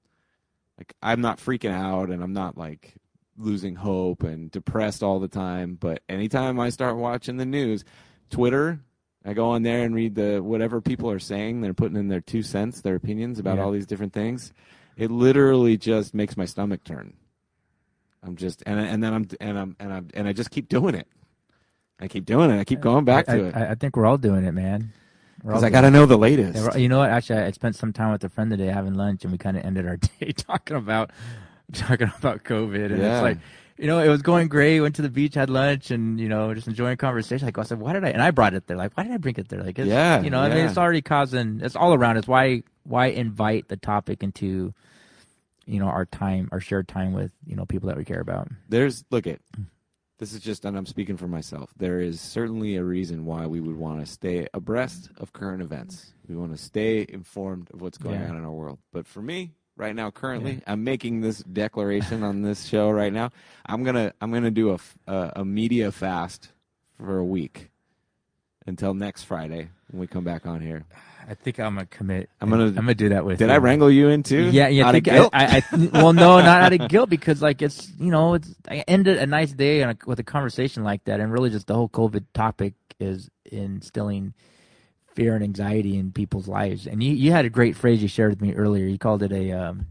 Like I'm not freaking out and I'm not like losing hope and depressed all the time. But anytime I start watching the news, Twitter, I go on there and read the whatever people are saying. They're putting in their two cents, their opinions about Yeah. all these different things. It literally just makes my stomach turn. I'm just and and then I'm and I'm and I'm and I just keep doing it. I keep doing it. I keep going back I, to it I, I think we're all doing it, man. We're all because I doing got to it. know the latest. Yeah, we're- you know what? Actually, I spent some time with a friend today having lunch, and we kind of ended our day talking about talking about COVID. And Yeah. it's like, you know, it was going great. Went to the beach, had lunch, and you know, just enjoying conversation. Like I said, why did I? And I brought it there. Like, why did I bring it there? Like, it's, Yeah, you know, I mean, yeah. it's already causing. It's all around. It's why why invite the topic into, you know, our time, our shared time with you know people that we care about. There's look at this is just, and I'm speaking for myself. There is certainly a reason why we would want to stay abreast of current events. We want to stay informed of what's going Yeah. on in our world. But for me, right now, currently, Yeah. I'm making this declaration on this show right now. I'm gonna I'm gonna do a, f- a a media fast for a week until next Friday when we come back on here. I think I'm gonna commit. I'm gonna- I'm gonna do that with. Did you. I wrangle you in too? Yeah, yeah. Out I of think guilt? I, I, I, well, no, not out of guilt, because like it's you know it's I ended a nice day on a, with a conversation like that, and really just the whole COVID topic is instilling fear and anxiety in people's lives. And you, you had a great phrase you shared with me earlier. You called it a um,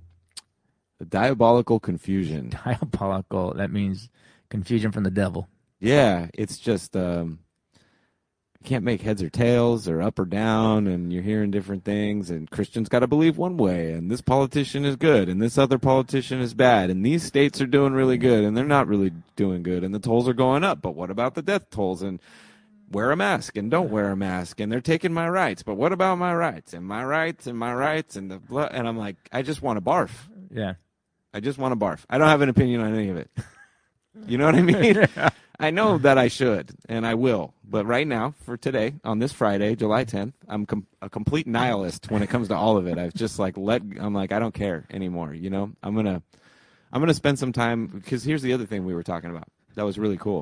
A diabolical confusion. diabolical. That means confusion from the devil. Yeah, it's just um, you can't make heads or tails or up or down, and you're hearing different things. And Christians got to believe one way, and this politician is good, and this other politician is bad, and these states are doing really good, and they're not really doing good, and the tolls are going up. But what about the death tolls? And wear a mask and don't wear a mask, and they're taking my rights. But what about my rights and my rights and my rights and the blah? And I'm like, I just want to barf. Yeah. I just want to barf. I don't have an opinion on any of it. You know what I mean? I know that I should, and I will. But right now, for today, on this Friday, July tenth, I'm com- a complete nihilist when it comes to all of it. I've just like let. I'm like I don't care anymore. You know, I'm gonna, I'm gonna spend some time because here's the other thing we were talking about that was really cool.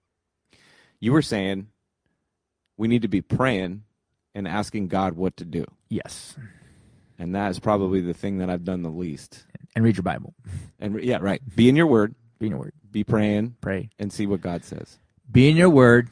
You were saying we need to be praying and asking God what to do, Yes. and that is probably the thing that I've done the least. And read your Bible. And yeah, right. Be in your word. Be in your word. Be praying. Pray. And see what God says. Be in your word.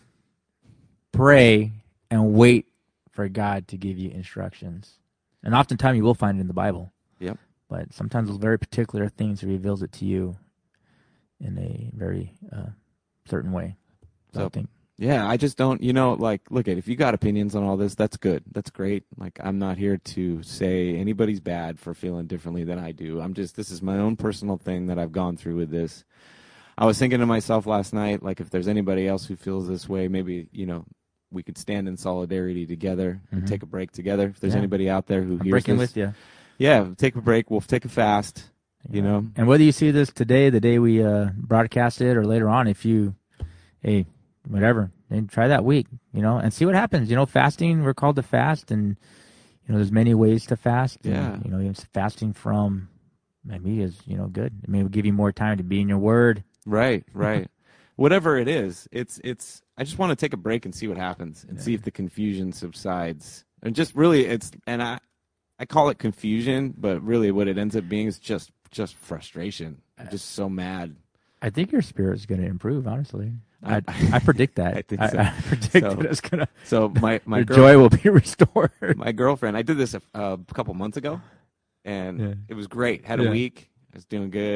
Pray and wait for God to give you instructions. And oftentimes you will find it in the Bible. Yep. But sometimes those very particular things He reveals it to you in a very uh, certain way. So, So- I think Yeah, I just don't, you know, like, look at, if you got opinions on all this, that's good. That's great. Like, I'm not here to say anybody's bad for feeling differently than I do. I'm just, this is my own personal thing that I've gone through with this. I was thinking to myself last night, like, if there's anybody else who feels this way, maybe, you know, we could stand in solidarity together and Mhm. take a break together. If there's Yeah. anybody out there who I'm hears breaking this, with you. yeah, take a break. We'll take a fast, you Yeah. know. And whether you see this today, the day we uh, broadcast it, or later on, if you, hey, whatever, then try that week, you know, and see what happens. You know, fasting, we're called to fast, and, you know, there's many ways to fast. And, Yeah. you know, even fasting from maybe is, you know, good. It may give you more time to be in your word. Right, right. Whatever it is, it's it's. I just want to take a break and see what happens, and Yeah. see if the confusion subsides. And just really, it's and I, I call it confusion, but really, what it ends up being is just just frustration. I'm just so mad. I think your spirit's going to improve, honestly. I, I- I predict that. I think I, so. I predict So- that it's going to, So my my your girl, joy will be restored. my girlfriend. I did this a, a couple months ago, and Yeah. it was great. Had a Yeah. week. I was doing good.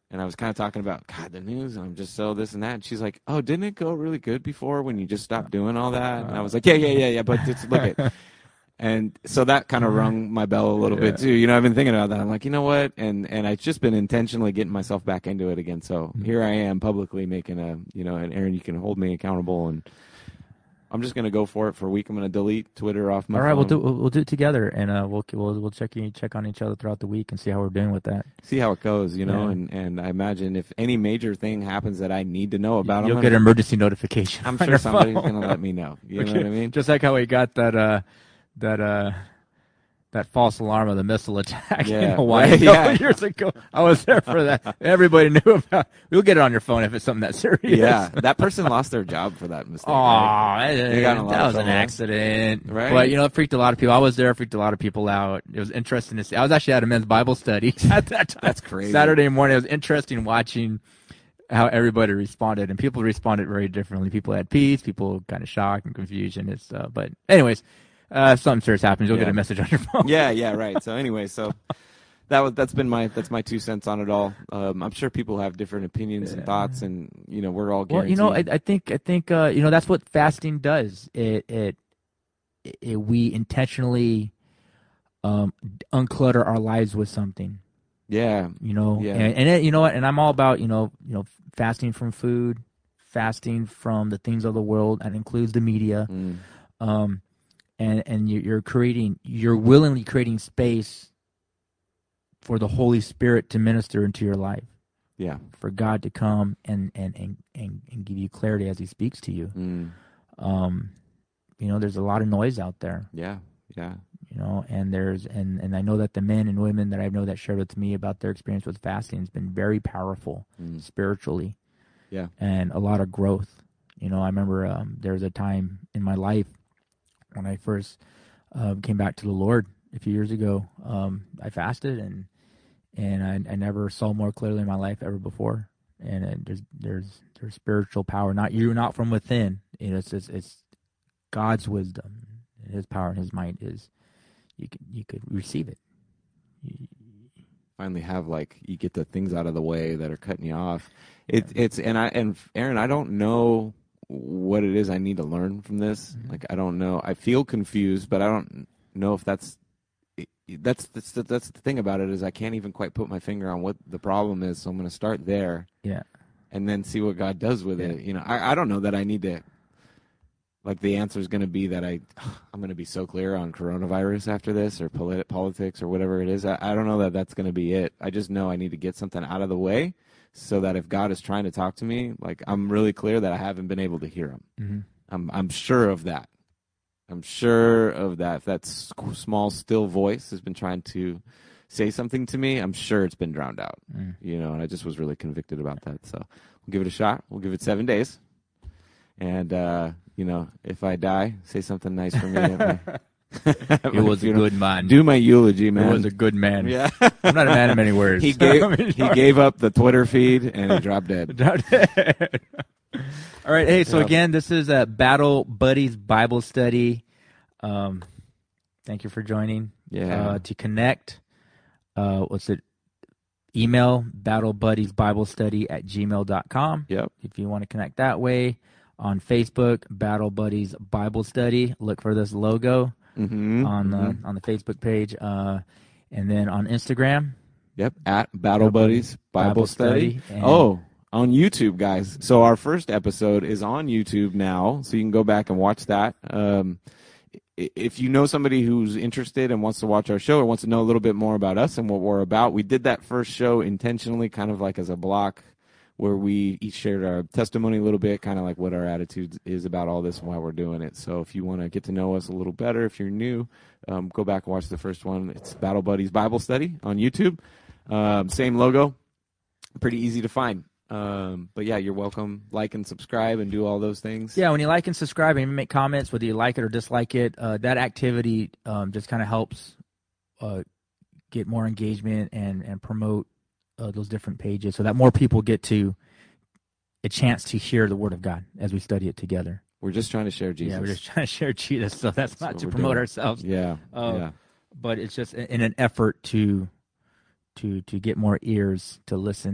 And I was kind of talking about, God, the news, and I'm just so this and that. And she's like, oh, didn't it go really good before when you just stopped doing all that? And I was like, yeah, yeah, yeah, yeah, but just look at. And so that kind of rung my bell a little Yeah. bit too. You know, I've been thinking about that. I'm like, you know what? And and I've just been intentionally getting myself back into it again. So Mm-hmm. here I am publicly making a, you know, and Aaron, you can hold me accountable. And I'm just going to go for it for a week. I'm going to delete Twitter off my All right, phone. we'll do we'll, we'll do it together, and uh, we'll we'll we'll check you check on each other throughout the week and see how we're doing with that. See how it goes, you know, Yeah. and, and I imagine if any major thing happens that I need to know about, You'll I'm get gonna, an emergency notification. I'm on sure your somebody's phone. going to let me know. You know Okay. what I mean? Just like how we got that uh, that uh, that false alarm of the missile attack Yeah, in Hawaii right, a couple yeah. years ago. I was there for that. Everybody knew about. You'll get it on your phone if it's something that serious. Yeah, that person lost their job for that mistake. Oh, right? They got in a lot that of was an trouble. accident. Right? But, you know, it freaked a lot of people. I was there, freaked a lot of people out. It was interesting to see. I was actually at a men's Bible study at that time. That's crazy. Saturday morning. It was interesting watching how everybody responded. And people responded very differently. People had peace. People kind of shocked and confusion. It's, uh, but anyways, uh, if something serious happens, you'll Yeah. get a message on your phone. Yeah, yeah, right. So anyway, so that was that's been my that's my two cents on it all. Um, I'm sure people have different opinions and thoughts, and you know we're all Well, guaranteed. you know, I, I think I think uh, you know that's what fasting does. It it, it we intentionally um, unclutter our lives with something. yeah, You know, Yeah. and, and it, you know what? And I'm all about you know you know fasting from food, fasting from the things of the world. That includes the media. mm, Um, and and you- you're creating, you're willingly creating space for the Holy Spirit to minister into your life, yeah, for God to come and and and and, and give you clarity as He speaks to you. mm, Um, you know, there's a lot of noise out there. yeah, yeah, You know, and there's and and I know that the men and women that I know that shared with me about their experience with fasting has been very powerful mm, spiritually, yeah, and a lot of growth. You know, I remember um, there was a time in my life when I first uh, came back to the Lord a few years ago. Um, I fasted and and I, I never saw more clearly in my life ever before. And uh, there's there's there's spiritual power, not you, not from within. You know, it's it's, it's God's wisdom, His power, and His might is you can you could receive it. You, finally have like you get the things out of the way that are cutting you off. It, It's and I and Aaron, I don't know what it is I need to learn from this. Mhm. Like I don't know. I feel confused, but I don't know if that's that's that's the, that's the thing about it is I can't even quite put my finger on what the problem is. So I'm going to start there yeah. and then see what God does with Yeah. it. You know, I, I don't know that I need to. Like the answer is going to be that I, I'm going to be so clear on coronavirus after this, or polit- politics, or whatever it is. I, I don't know that that's going to be it. I just know I need to get something out of the way, so that if God is trying to talk to me, like I'm really clear that I haven't been able to hear Him. Mm-hmm. I'm I'm sure of that. I'm sure of that. If that s- small still voice has been trying to say something to me, I'm sure it's been drowned out. Mm. You know, and I just was really convicted about that. So we'll give it a shot. We'll give it seven days. And, uh, you know, if I die, say something nice for me. He was a good man. Do my eulogy, He man. was a good man. Yeah. I'm not a man of many words. he gave he gave up the Twitter feed and he dropped dead. All right. Hey, so Yep. again, this is a Battle Buddies Bible study. Um, thank you for joining. Yeah. Uh, to connect, uh, what's it? Email Battle Buddies Bible Study at gmail dot com. Yep. If you want to connect that way. On Facebook, Battle Buddies Bible Study. Look for this logo Mm-hmm. on mm-hmm. the on the Facebook page. Uh, and then on Instagram, Yep. At Battle Buddies Bible, Bible Study. Study, and- Oh, on YouTube, guys. So our first episode is on YouTube now, so you can go back and watch that. Um, i- if you know somebody who's interested and wants to watch our show or wants to know a little bit more about us and what we're about, we did that first show intentionally, kind of like as a block, where we each shared our testimony a little bit, kind of like what our attitude is about all this and why we're doing it. So if you want to get to know us a little better, if you're new, um, go back and watch the first one. It's Battle Buddies Bible Study on YouTube. Um, same logo. Pretty easy to find. Um, but yeah, you're welcome. Like and subscribe and do all those things. yeah, when you like and subscribe and even make comments, whether you like it or dislike it, uh, that activity um, just kind of helps uh, get more engagement and and promote uh, those different pages, so that more people get to a chance to hear the Word of God as we study it together. We're just trying to share Jesus. Yeah, we're just trying to share Jesus, so that's, That's not what to we're promote doing. ourselves, Yeah. Uh, yeah. but it's just in an effort to to to get more ears to listen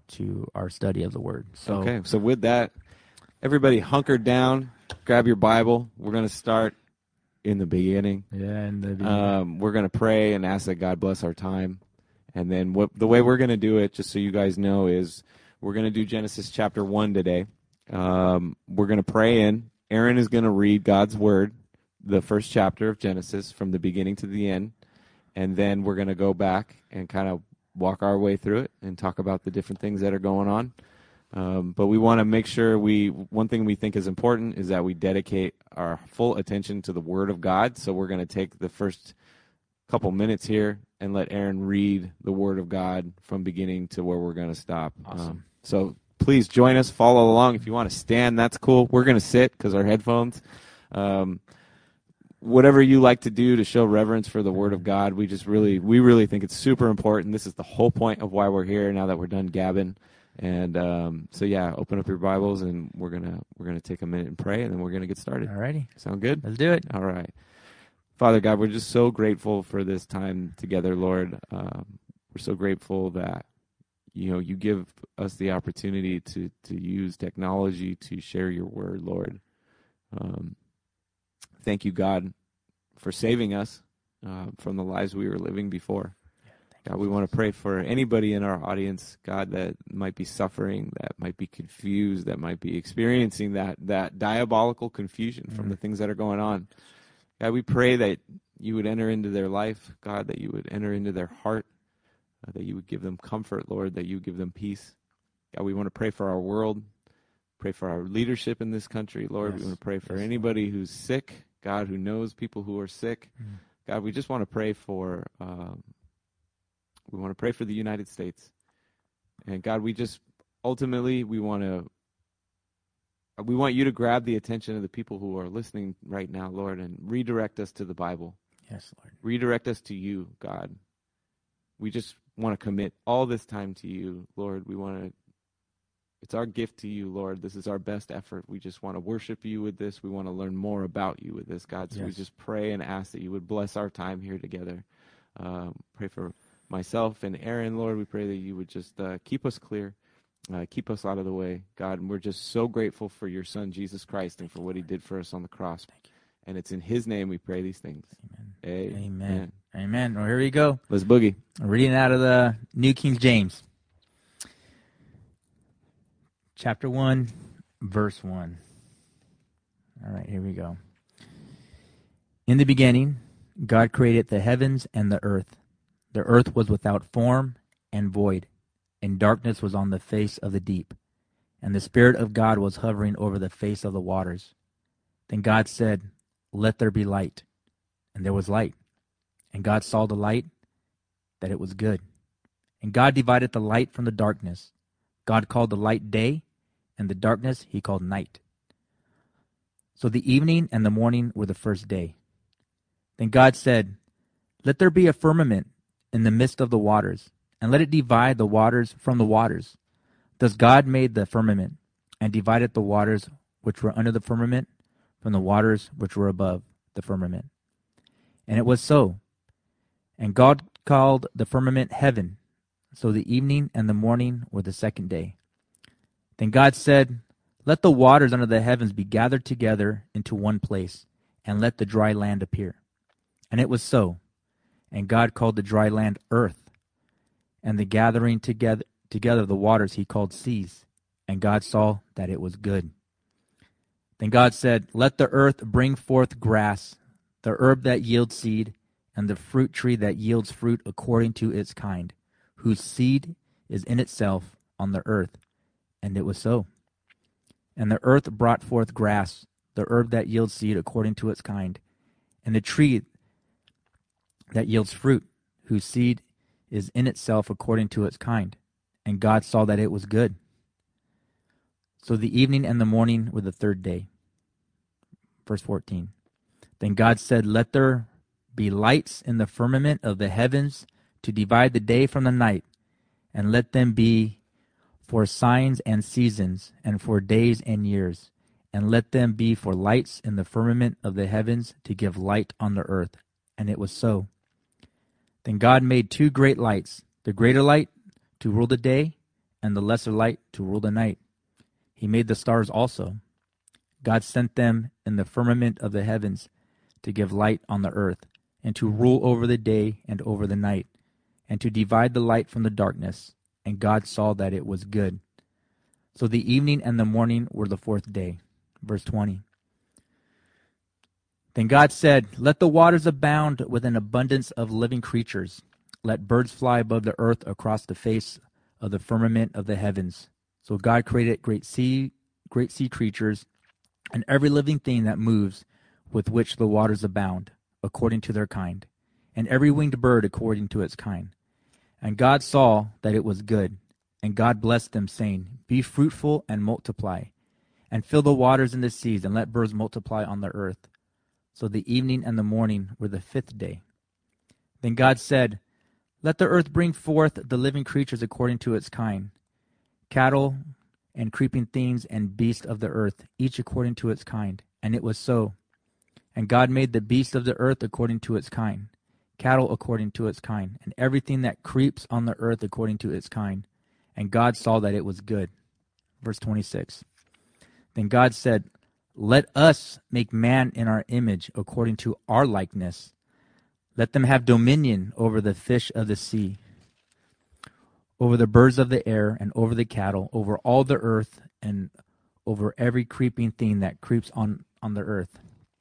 to our study of the Word. So, Okay, so with that, everybody hunker down, grab your Bible. We're going to start in the beginning. yeah, and the Um, we're going to pray and ask that God bless our time. And then what the way we're going to do it, just so you guys know, is we're going to do Genesis chapter one today. Um, we're going to pray in. Aaron is going to read God's Word, the first chapter of Genesis from the beginning to the end. And then we're going to go back and kind of walk our way through it and talk about the different things that are going on. Um, but we want to make sure we, one thing we think is important is that we dedicate our full attention to the Word of God. So we're going to take the first couple minutes here and let Aaron read the Word of God from beginning to where we're going to stop. Awesome. Um, so please join us, follow along. If you want to stand, that's cool. We're going to sit because our headphones. Um, whatever you like to do to show reverence for the Word of God, we just really, we really think it's super important. This is the whole point of why we're here now that we're done gabbing. And um, so, yeah, open up your Bibles, and we're gonna we're gonna take a minute and pray, and then we're gonna get started. All righty. Sound good? Let's do it. All right. Father God, we're just so grateful for this time together, Lord. Um, we're so grateful that, you know, you give us the opportunity to, to use technology to share your word, Lord. Um, thank you, God, for saving us uh, from the lives we were living before. God, we want to pray for anybody in our audience, God, that might be suffering, that might be confused, that might be experiencing that that diabolical confusion from Mm. the things that are going on. God, we pray that you would enter into their life, God, that you would enter into their heart, uh, that you would give them comfort, Lord, that you would give them peace. God, we want to pray for our world, pray for our leadership in this country, Lord. Yes. We want to pray for Yes, anybody who's sick, God, who knows people who are sick. Mm. God, we just want to pray for... Um, We want to pray for the United States. And God, we just, ultimately, we want to, we want you to grab the attention of the people who are listening right now, Lord, and redirect us to the Bible. Yes, Lord. Redirect us to you, God. We just want to commit all this time to you, Lord. We want to, it's our gift to you, Lord. This is our best effort. We just want to worship you with this. We want to learn more about you with this, God. So Yes. we just pray and ask that you would bless our time here together. Um, pray for myself and Aaron, Lord. We pray that you would just uh, keep us clear, uh, keep us out of the way, God. And we're just so grateful for your Son, Jesus Christ, and for what he did for us on the cross. Thank you. And it's in his name we pray these things. Amen. Amen. Amen. Amen. Well, here we go. Let's boogie. I'm reading out of the New King James. Chapter one, verse one. All right, here we go. In the beginning, God created the heavens and the earth. The earth was without form and void, and darkness was on the face of the deep. And the Spirit of God was hovering over the face of the waters. Then God said, "Let there be light." And there was light. And God saw the light, that it was good. And God divided the light from the darkness. God called the light day, and the darkness he called night. So the evening and the morning were the first day. Then God said, "Let there be a firmament in the midst of the waters, and let it divide the waters from the waters." Thus God made the firmament, and divided the waters which were under the firmament from the waters which were above the firmament. And it was so. And God called the firmament heaven. So the evening and the morning were the second day. Then God said, "Let the waters under the heavens be gathered together into one place, and let the dry land appear." And it was so. And God called the dry land earth, and the gathering together together the waters he called seas. And God saw that it was good. Then God said, "Let the earth bring forth grass, the herb that yields seed, and the fruit tree that yields fruit according to its kind, whose seed is in itself on the earth." And it was so. And the earth brought forth grass, the herb that yields seed according to its kind, and the tree that yields fruit, whose seed is in itself according to its kind. And God saw that it was good. So the evening and the morning were the third day. Verse fourteen. Then God said, "Let there be lights in the firmament of the heavens to divide the day from the night, and let them be for signs and seasons, and for days and years, and let them be for lights in the firmament of the heavens to give light on the earth." And it was so. Then God made two great lights, the greater light to rule the day, and the lesser light to rule the night. He made the stars also. God sent them in the firmament of the heavens to give light on the earth, and to rule over the day and over the night, and to divide the light from the darkness. And God saw that it was good. So the evening and the morning were the fourth day. Verse twenty. Then God said, "Let the waters abound with an abundance of living creatures. Let birds fly above the earth across the face of the firmament of the heavens." So God created great sea, great sea creatures, and every living thing that moves, with which the waters abound, according to their kind, and every winged bird according to its kind. And God saw that it was good. And God blessed them, saying, "Be fruitful and multiply, and fill the waters and the seas, and let birds multiply on the earth." So the evening and the morning were the fifth day. Then God said, "Let the earth bring forth the living creatures according to its kind, cattle and creeping things and beasts of the earth, each according to its kind." And it was so. And God made the beasts of the earth according to its kind, cattle according to its kind, and everything that creeps on the earth according to its kind. And God saw that it was good. Verse twenty-six. Then God said, "Let us make man in our image according to our likeness. Let them have dominion over the fish of the sea, over the birds of the air, and over the cattle, over all the earth, and over every creeping thing that creeps on, on the earth."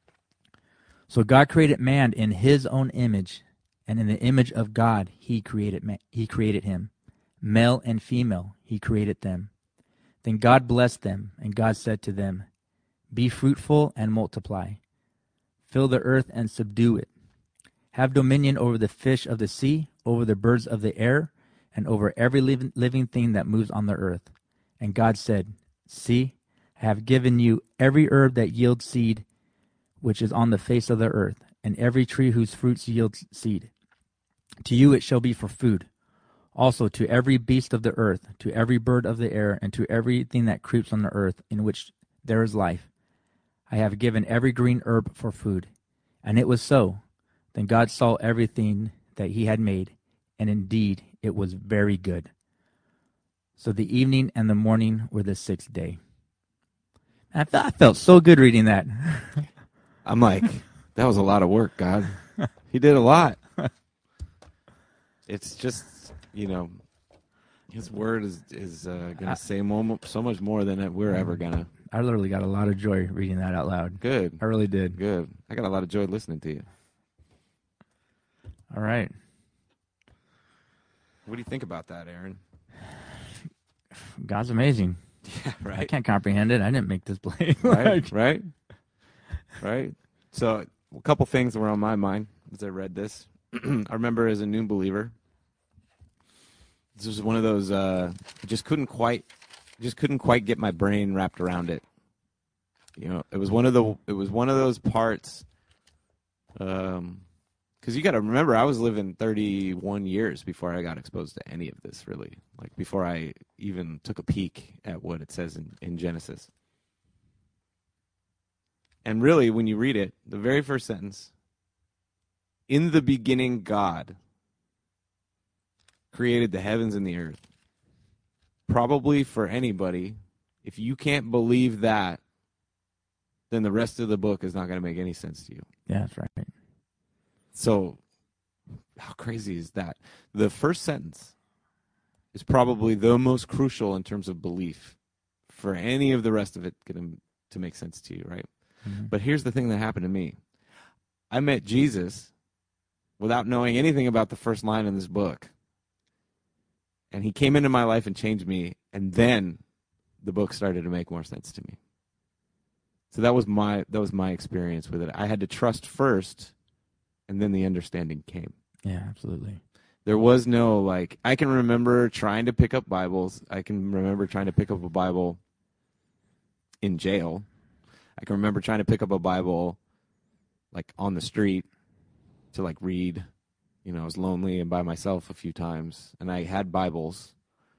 So God created man in his own image, and in the image of God he created man, he created him. Male and female he created them. Then God blessed them, and God said to them, "Be fruitful and multiply. Fill the earth and subdue it. Have dominion over the fish of the sea, over the birds of the air, and over every living, living thing that moves on the earth." And God said, "See, I have given you every herb that yields seed, which is on the face of the earth, and every tree whose fruits yield seed. To you it shall be for food. Also to every beast of the earth, to every bird of the air, and to everything that creeps on the earth, in which there is life, I have given every green herb for food." And it was so. Then God saw everything that he had made, and indeed it was very good. So the evening and the morning were the sixth day. I, th- I felt so good reading that. I'm like, that was a lot of work, God. He did a lot. It's just, you know, his word is is uh, going to say mo- so much more than we're ever going to. I literally got a lot of joy reading that out loud. Good. I really did. Good. I got a lot of joy listening to you. All right. What do you think about that, Aaron? God's amazing. Yeah, right. I can't comprehend it. I didn't make this play. Right, right, right. So a couple things were on my mind as I read this. I remember as a new believer, this was one of those, uh, I just couldn't quite, just couldn't quite get my brain wrapped around it. You know, it was one of the, it was one of those parts, um, because you got to remember, I was living thirty-one years before I got exposed to any of this, really. Like, before I even took a peek at what it says in, in Genesis. And really, when you read it, the very first sentence, "In the beginning, God created the heavens and the earth." Probably for anybody, if you can't believe that, then the rest of the book is not going to make any sense to you. Yeah, that's right. So, how crazy is that? The first sentence is probably the most crucial in terms of belief for any of the rest of it to, to make sense to you, right? Mm-hmm. But here's the thing that happened to me. I met Jesus without knowing anything about the first line in this book. And he came into my life and changed me, and then the book started to make more sense to me. So that was my that was my experience with it. I had to trust first, and then the understanding came. Yeah, absolutely. There was no, like, I can remember trying to pick up Bibles. I can remember trying to pick up a Bible in jail. I can remember trying to pick up a Bible, like, on the street to, like, read. You know, I was lonely and by myself a few times, and I had Bibles,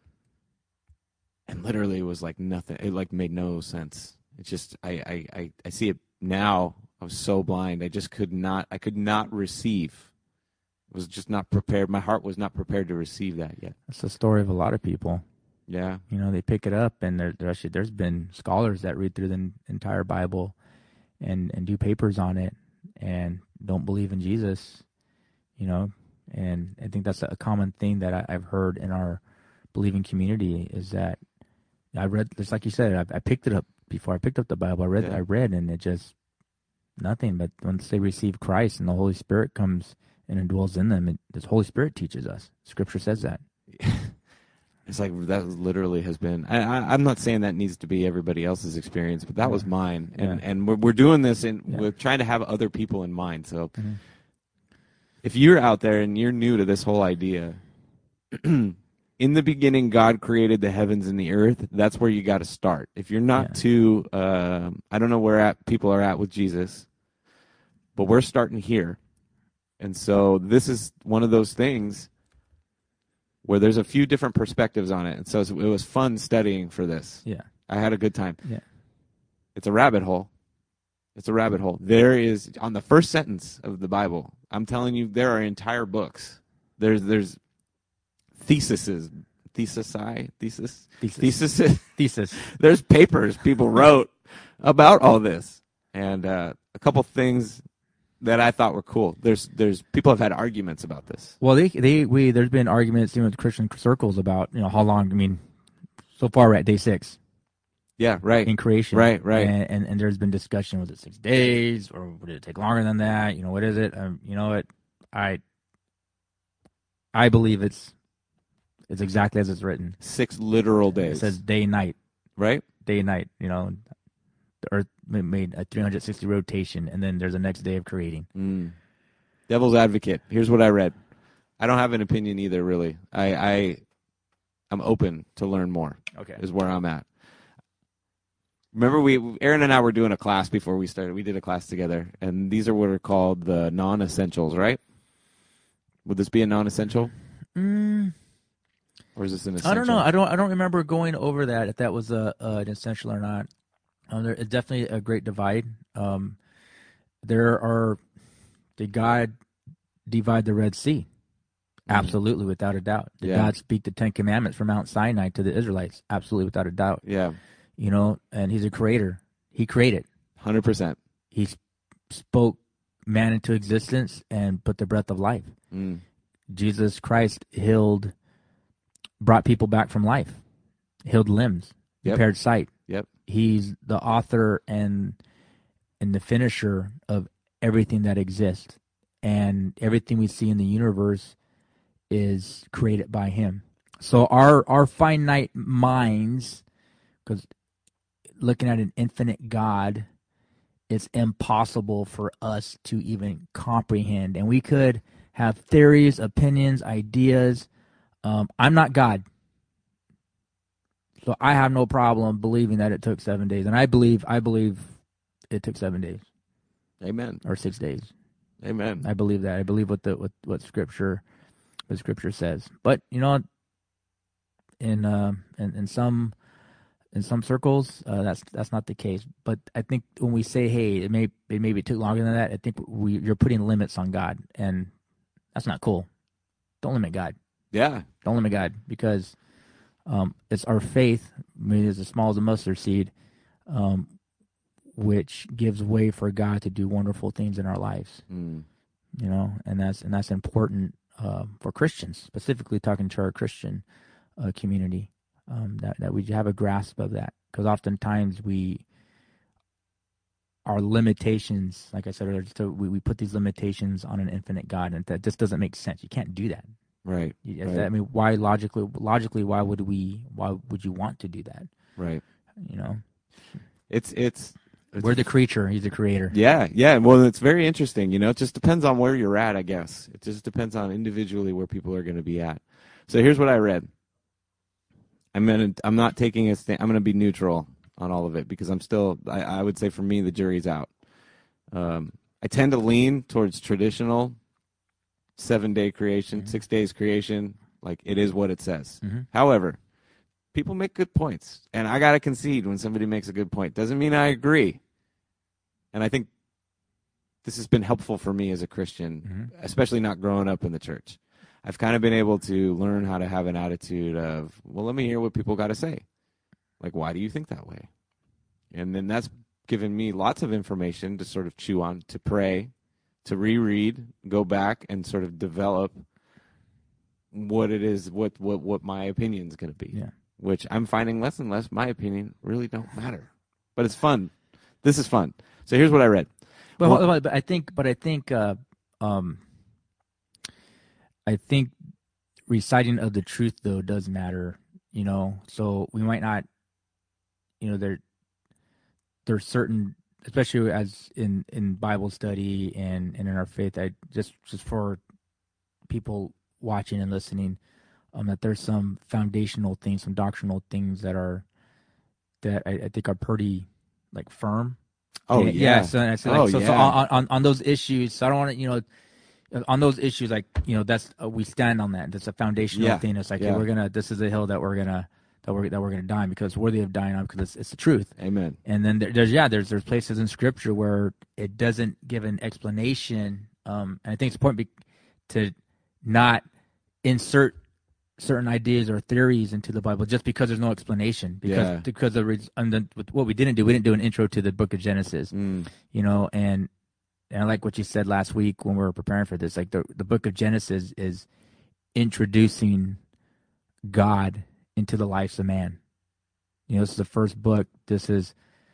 and literally it was like nothing. It, like, made no sense. It's just, I, I, I, I see it now. I was so blind. I just could not, I could not receive. I was just not prepared. My heart was not prepared to receive that yet. That's the story of a lot of people. Yeah. You know, they pick it up, and there, there actually, there's been scholars that read through the en- entire Bible and, and do papers on it and don't believe in Jesus, you know. And I think that's a common thing that I, I've heard in our believing community is that I read, just like you said, I, I picked it up before I picked up the Bible. I read, Yeah. I read, and it just nothing. But once they receive Christ and the Holy Spirit comes and indwells in them, it, this Holy Spirit teaches us. Scripture says that. It's like that literally has been. I, I, I'm not saying that needs to be everybody else's experience, but that Yeah. was mine. And Yeah. and we're we're doing this, and Yeah. we're trying to have other people in mind. So Mm-hmm. if you're out there and you're new to this whole idea, in the beginning, God created the heavens and the earth. That's where you got to start. If you're not Yeah. too, uh, I don't know where at people are at with Jesus, but we're starting here, and so this is one of those things where there's a few different perspectives on it. And so it was fun studying for this. Yeah. I had a good time. Yeah. It's a rabbit hole. It's a rabbit hole. There is, on the first sentence of the Bible, I'm telling you, there are entire books. There's there's theses, thesisi, thesis, Thesis. theses. Thesis. There's papers people wrote about all this. And uh, a couple things that I thought were cool. There's there's people have had arguments about this. Well, they they we there's been arguments even with Christian circles about, you know, how long. I mean, so far we're at day six Yeah, right. in creation. Right, right. And, and and there's been discussion, was it six days or would it take longer than that? You know, what is it? Um, you know what? I I believe it's it's exactly as it's written. Six literal days. It says day and night, right? day and night. You know, the Earth ma- made a three hundred sixty rotation, and then there's a next day of creating. Mm. Devil's advocate. Here's what I read. I don't have an opinion either, really. I, I I'm open to learn more. Okay. Is where I'm at. Remember, we Aaron and I were doing a class before we started. We did a class together, and these are what are called the non-essentials, right? Would this be a non-essential, Mm, or is this an essential? I don't know. I don't. I don't remember going over that if that was a, a an essential or not. Um, there is definitely a great divide. Um, there are. Did God divide the Red Sea? Absolutely, without a doubt. Did Yeah. God speak the Ten Commandments from Mount Sinai to the Israelites? Absolutely, without a doubt. Yeah, You know, and He's a creator. He created. one hundred percent. He s- spoke man into existence and put the breath of life. Mm. Jesus Christ healed, brought people back from life, healed limbs, Yep. impaired sight. Yep. He's the author and and the finisher of everything that exists, and everything we see in the universe is created by Him. So our our finite minds, because looking at an infinite God, it's impossible for us to even comprehend, and we could have theories, opinions, ideas. Um, I'm not God. So I have no problem believing that it took seven days. And I believe I believe it took seven days Amen. or six days. Amen. I believe that. I believe what the what, what scripture what scripture says. But you know, in uh, in, in some in some circles, uh, that's that's not the case. But I think when we say, "Hey, it may it maybe took longer than that," I think we you're putting limits on God, and that's not cool. Don't limit God. Yeah. Don't limit God, because um, it's our faith, maybe as small as a mustard seed, um, which gives way for God to do wonderful things in our lives. Mm. You know, and that's and that's important uh, for Christians, specifically talking to our Christian uh, community, um, that that we have a grasp of that, because oftentimes we our limitations, like I said earlier, so we, we put these limitations on an infinite God, and that just doesn't make sense. You can't do that. Right. You- right. I mean, why logically? Logically, why would we? Why would you want to do that? Right. You know, It's it's. it's we're the creature; he's the creator. Yeah, yeah. Well, it's very interesting. You know, it just depends on where you're at, I guess. It just depends on individually where people are going to be at. So here's what I read. I'm gonna. I'm not taking a stand. I'm gonna be neutral on all of it, because I'm still. I, I would say for me, the jury's out. Um, I tend to lean towards traditional seven day creation, Mhm. six days creation. Like, it is what it says. Mm-hmm. However, people make good points, and I gotta concede when somebody makes a good point. Doesn't mean I agree. And I think this has been helpful for me as a Christian, Mm-hmm. especially not growing up in the church. I've kind of been able to learn how to have an attitude of, well, let me hear what people got to say. Like, why do you think that way? And then that's given me lots of information to sort of chew on, to pray, to reread, go back and sort of develop what it is, what what, what my opinion is going to be. Yeah. Which I'm finding less and less my opinion really don't matter. But it's fun. This is fun. So here's what I read. But, Well, but I think, but I think, uh, um, I think reciting of the truth though does matter. You know, so we might not, you know, there there's certain, especially as in, in Bible study and, and in our faith, I just just for people watching and listening, um, that there's some foundational things, some doctrinal things that are that I, I think are pretty like firm. oh and, yeah, yeah. So, and I say, like, oh so, yeah. so on, on on those issues, so I don't want to, you know. On those issues, like, you know, that's uh, we stand on that. That's a foundational Yeah. thing. It's like, Yeah. hey, we're gonna. This is a hill that we're gonna that we're that we're gonna die on because it's worthy of dying on because it's, it's the truth. Amen. And then there, there's yeah, there's there's places in Scripture where it doesn't give an explanation. Um, and I think it's important be, to not insert certain ideas or theories into the Bible just because there's no explanation. Because Yeah. because the and then what we didn't do, we didn't do an intro to the Book of Genesis. Mm. You know, and. And I like what you said last week when we were preparing for this. Like the the book of Genesis is introducing God into the lives of man. You know, this is the first book. This is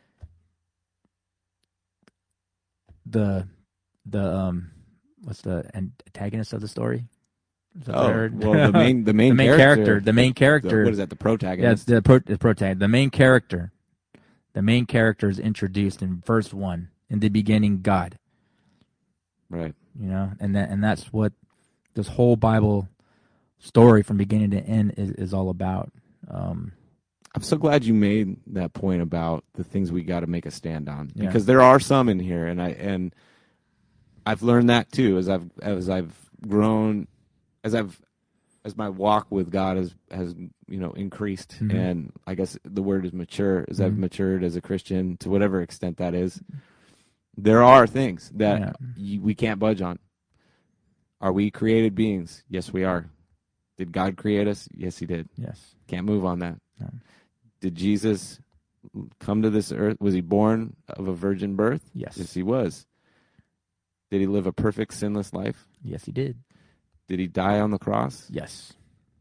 the the um what's the antagonist of the story? Is that Oh, the well, the main the main, the main character, character, the main character. the- what is that? The Yeah, it's protagonist. the pro, the protagonist, the main character. The main character is introduced in verse one. In the beginning, God. Right. You know, and that and that's what this whole Bible story from beginning to end is, is all about. Um, I'm so glad you made that point about the things we got to make a stand on, Yeah. because there are some in here, and I and I've learned that too as I've as I've grown, as I've as my walk with God has has you know increased, Mhm. and I guess the word is mature. As I've Mhm. matured as a Christian to whatever extent that is, there are things that Yeah. y we can't budge on. Are we created beings? Yes, we are. Did God create us? Yes, He did. yes. Can't move on that. No. Did Jesus come to this earth? Was He born of a virgin birth? Yes. Yes, He was. Did He live a perfect, sinless life? Yes, he did. Did He die on the cross? Yes.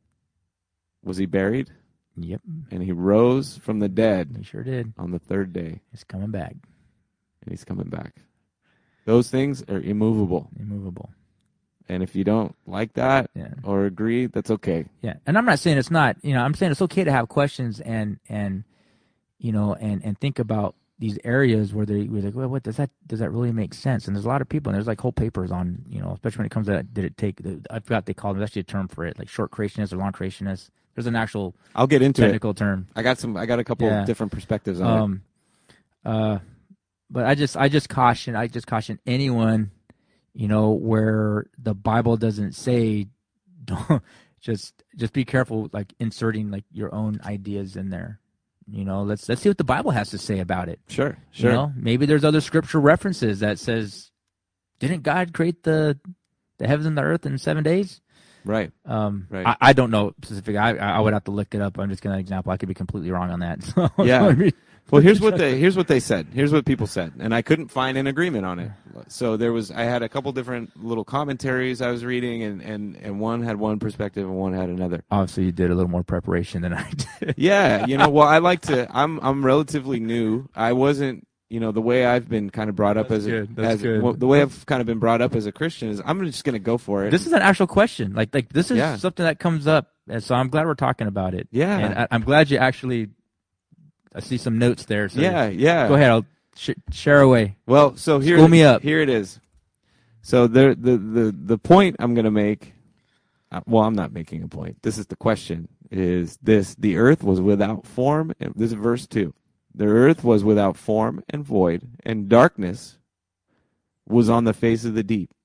Was He buried? Yep. And He rose from the dead He sure did. on the third day, He's coming back. and He's coming back. Those things are immovable. Immovable. And if you don't like that Yeah. or agree, that's okay. Yeah. And I'm not saying it's not, you know, I'm saying it's okay to have questions and, and, you know, and, and think about these areas where they, where they go, well, what does that, does that really make sense? And there's a lot of people, and there's like whole papers on, you know, especially when it comes to that, did it take, I forgot they call it, there's actually a term for it, like short creationists or long creationists. There's an actual I'll get into technical it. term. I got some. I got a couple Yeah. different perspectives on it. Um, uh, but I just, I just caution, I just caution anyone, you know, where the Bible doesn't say, don't, just, just be careful, like inserting like your own ideas in there. You know, let's let's see what the Bible has to say about it. Sure, sure. You know, maybe there's other scripture references that says, didn't God create the the heavens and the earth in seven days? Right. Um, Right. I, I don't know specifically. I I would have to look it up. I'm just giving an example. I could be completely wrong on that. So, Yeah. I mean, Well, here's what they here's what they said. Here's what people said, and I couldn't find an agreement on it. So there was I had a couple different little commentaries I was reading, and and and one had one perspective and one had another. obviously, you did a little more preparation than I did. Yeah, you know, well, I like to. I'm I'm relatively new. I wasn't, you know, the way I've been kind of brought up That's as a, good, that's as good. well, the way I've kind of been brought up as a Christian is I'm just going to go for it. This is an actual question. Like like this is Yeah. something that comes up, and so I'm glad we're talking about it. Yeah. and I, I'm glad you actually. I see some notes there. So yeah, yeah. Go ahead. I'll sh- share away. Well, so here, School me up. Here it is. So the the the the point I'm going to make. Uh, well, I'm not making a point. This is the question. Is this the earth was without form? And this is verse two. The earth was without form and void, and darkness was on the face of the deep.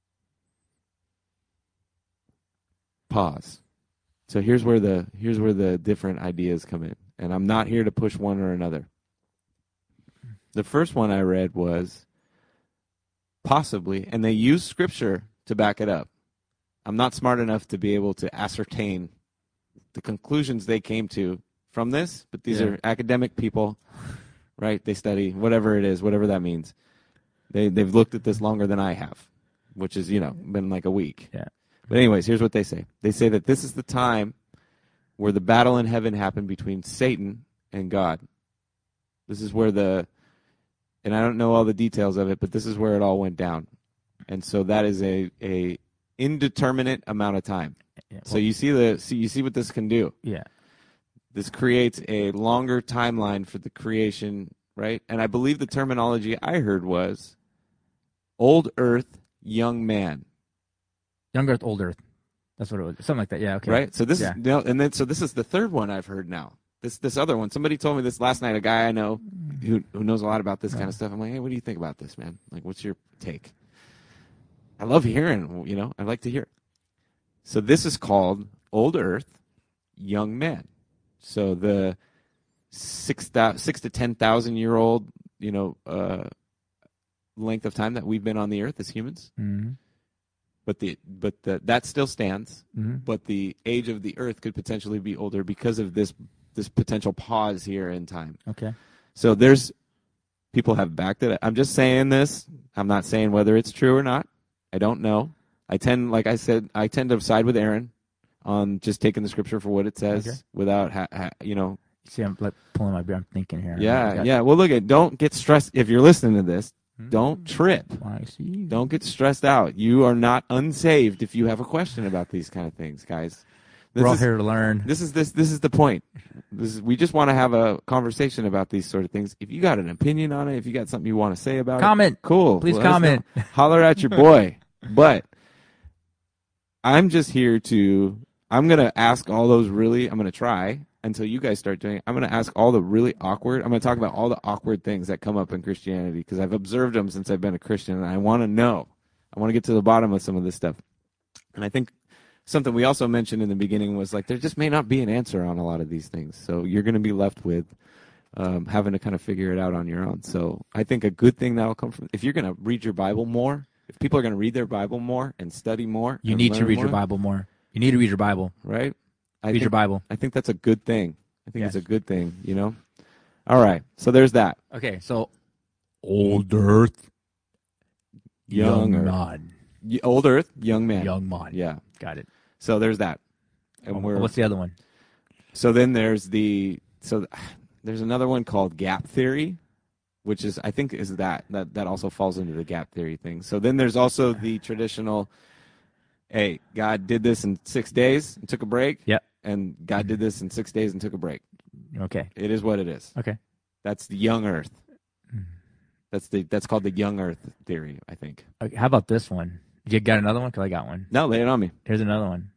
Pause. So here's where the here's where the different ideas come in, and I'm not here to push one or another. The first one I read was possibly, and they use scripture to back it up. I'm not smart enough to be able to ascertain the conclusions they came to from this, but these Yeah. are academic people, right? They study whatever it is, whatever that means. They they've looked at this longer than I have, which is, you know, been like a week. Yeah. But anyways, here's what they say. They say that this is the time where the battle in heaven happened between Satan and God. This is where the, and I don't know all the details of it, but this is where it all went down. And so that is a, a indeterminate amount of time. Yeah, So well, you see the see you see what this can do. yeah. This creates a longer timeline for the creation, right? And I believe the terminology I heard was old earth, young man. Young Earth, Old Earth. That's what it was. Something like that. Yeah. Okay. Right? So this Yeah. is no, and then so this is the third one I've heard now. This this other one. Somebody told me this last night, a guy I know who who knows a lot about this kind of stuff. I'm like, hey, what do you think about this, man? Like, what's your take? I love hearing, you know, I like to hear it. So this is called Old Earth, Young Man. So the six thou- six to ten thousand year old, you know, uh, length of time that we've been on the earth as humans. Mm-hmm. But the but the that still stands. Mm-hmm. But the age of the earth could potentially be older because of this this potential pause here in time. Okay. So there's people have backed it. I'm just saying this. I'm not saying whether it's true or not. I don't know. I tend, like I said, I tend to side with Aaron on just taking the scripture for what it says Okay. without, ha- ha- you know. See, I'm like pulling my beer. I'm thinking here. Yeah, I got- yeah. Well, look at. Don't get stressed if you're listening to this. Hmm. Don't trip. I see. Don't get stressed out. You are not unsaved if you have a question about these kind of things, guys. This We're all is, here to learn. This is this this is the point. This is, we just want to have a conversation about these sort of things. If you got an opinion on it, if you got something you want to say about Comment. it, cool. Please Let us comment. know. Holler at your boy. But I'm just here to. I'm gonna ask all those really. I'm gonna try until you guys start doing it. I'm gonna ask all the really awkward. I'm gonna talk about all the awkward things that come up in Christianity because I've observed them since I've been a Christian, and I want to know. I want to get to the bottom of some of this stuff. And I think something we also mentioned in the beginning was like there just may not be an answer on a lot of these things, so you're going to be left with um, having to kind of figure it out on your own. So I think a good thing that will come from if you're going to read your Bible more, if people are going to read their Bible more and study more, You and need to learn read more, your Bible more. You need to read your Bible. right? I Read think, your Bible. I think that's a good thing. I think Yes. it's a good thing. You know. All right. So there's that. Okay, so Old Earth, Young young Earth. man, Y- Old Earth, young man. young man. Yeah. Got it. So there's that. And we're What's the other one? So then there's the so th- there's another one called gap theory, which is I think is that that that also falls into the gap theory thing. So then there's also the traditional, hey, God did this in six days and took a break. Yep. And God did this in six days and took a break. Okay. It is what it is. Okay. That's the young Earth. That's the that's called the young Earth theory, I think. Okay, how about this one? You got another one? Because I got one. No, lay it on me. Here's another one.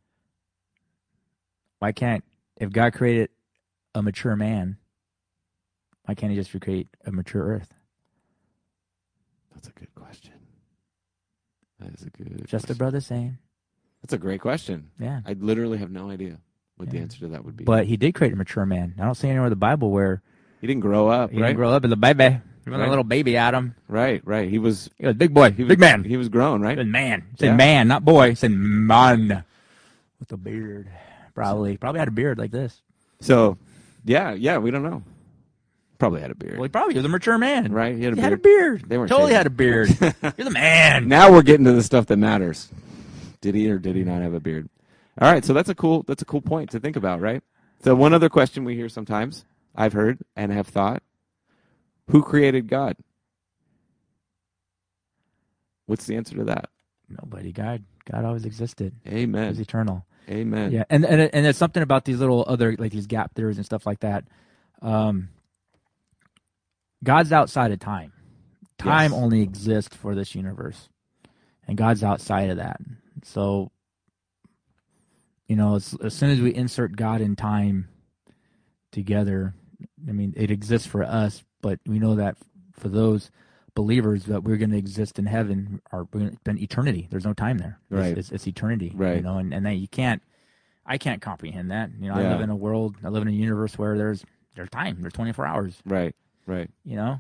Why can't, if God created a mature man, why can't he just recreate a mature earth? That's a good question. That is a good. Just a question. brother saying. That's a great question. Yeah. I literally have no idea what the Yeah. answer to that would be. But he did create a mature man. I don't see anywhere in the Bible where he didn't grow up, he right? didn't grow up as a baby. He was Right. a little baby Adam. Right, right. He was He was a big boy, he was, big man. He was grown, He right? was man. He said Yeah. man, not boy. He said man. With a beard. Probably. Probably had a beard like this. So, yeah, yeah. We don't know. Probably had a beard, Well, he probably was a mature man. right? He had a He beard. had a beard. They weren't totally shaving. had a beard. You're the man. Now we're getting to the stuff that matters. Did he or did he not have a beard? All right, so that's a cool that's a cool point to think about, right? So one other question we hear sometimes, I've heard and have thought, who created God? What's the answer to that? Nobody. God. God always existed. He was Amen. eternal. Amen. Yeah, and and and there's something about these little other like these gap theories and stuff like that. Um, God's outside of time. Time Yes. only exists for this universe, and God's outside of that. So, you know, as, as soon as we insert God and time together, I mean, it exists for us, but we know that for those believers that we're going to exist in heaven are we're gonna spend eternity. There's no time there. It's- Right. It's, it's eternity. Right. You know, and, and then you can't, I can't comprehend that. You know, I Yeah. live in a world, I live in a universe where there's, there's time. There's twenty-four hours, Right. Right. you know?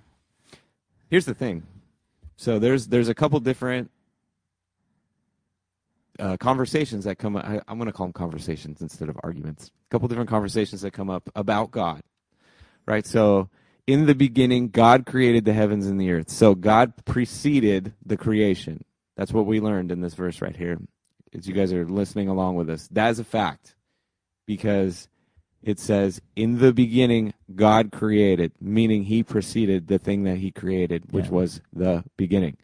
Here's the thing. So there's there's a couple different uh, conversations that come up. I, I'm going to call them conversations instead of arguments. A couple different conversations that come up about God, right? So in the beginning, God created the heavens and the earth. So God preceded the creation. That's what we learned in this verse right here. As you guys are listening along with us, that is a fact, because it says, in the beginning, God created, meaning he preceded the thing that he created, which Yeah. was the beginning.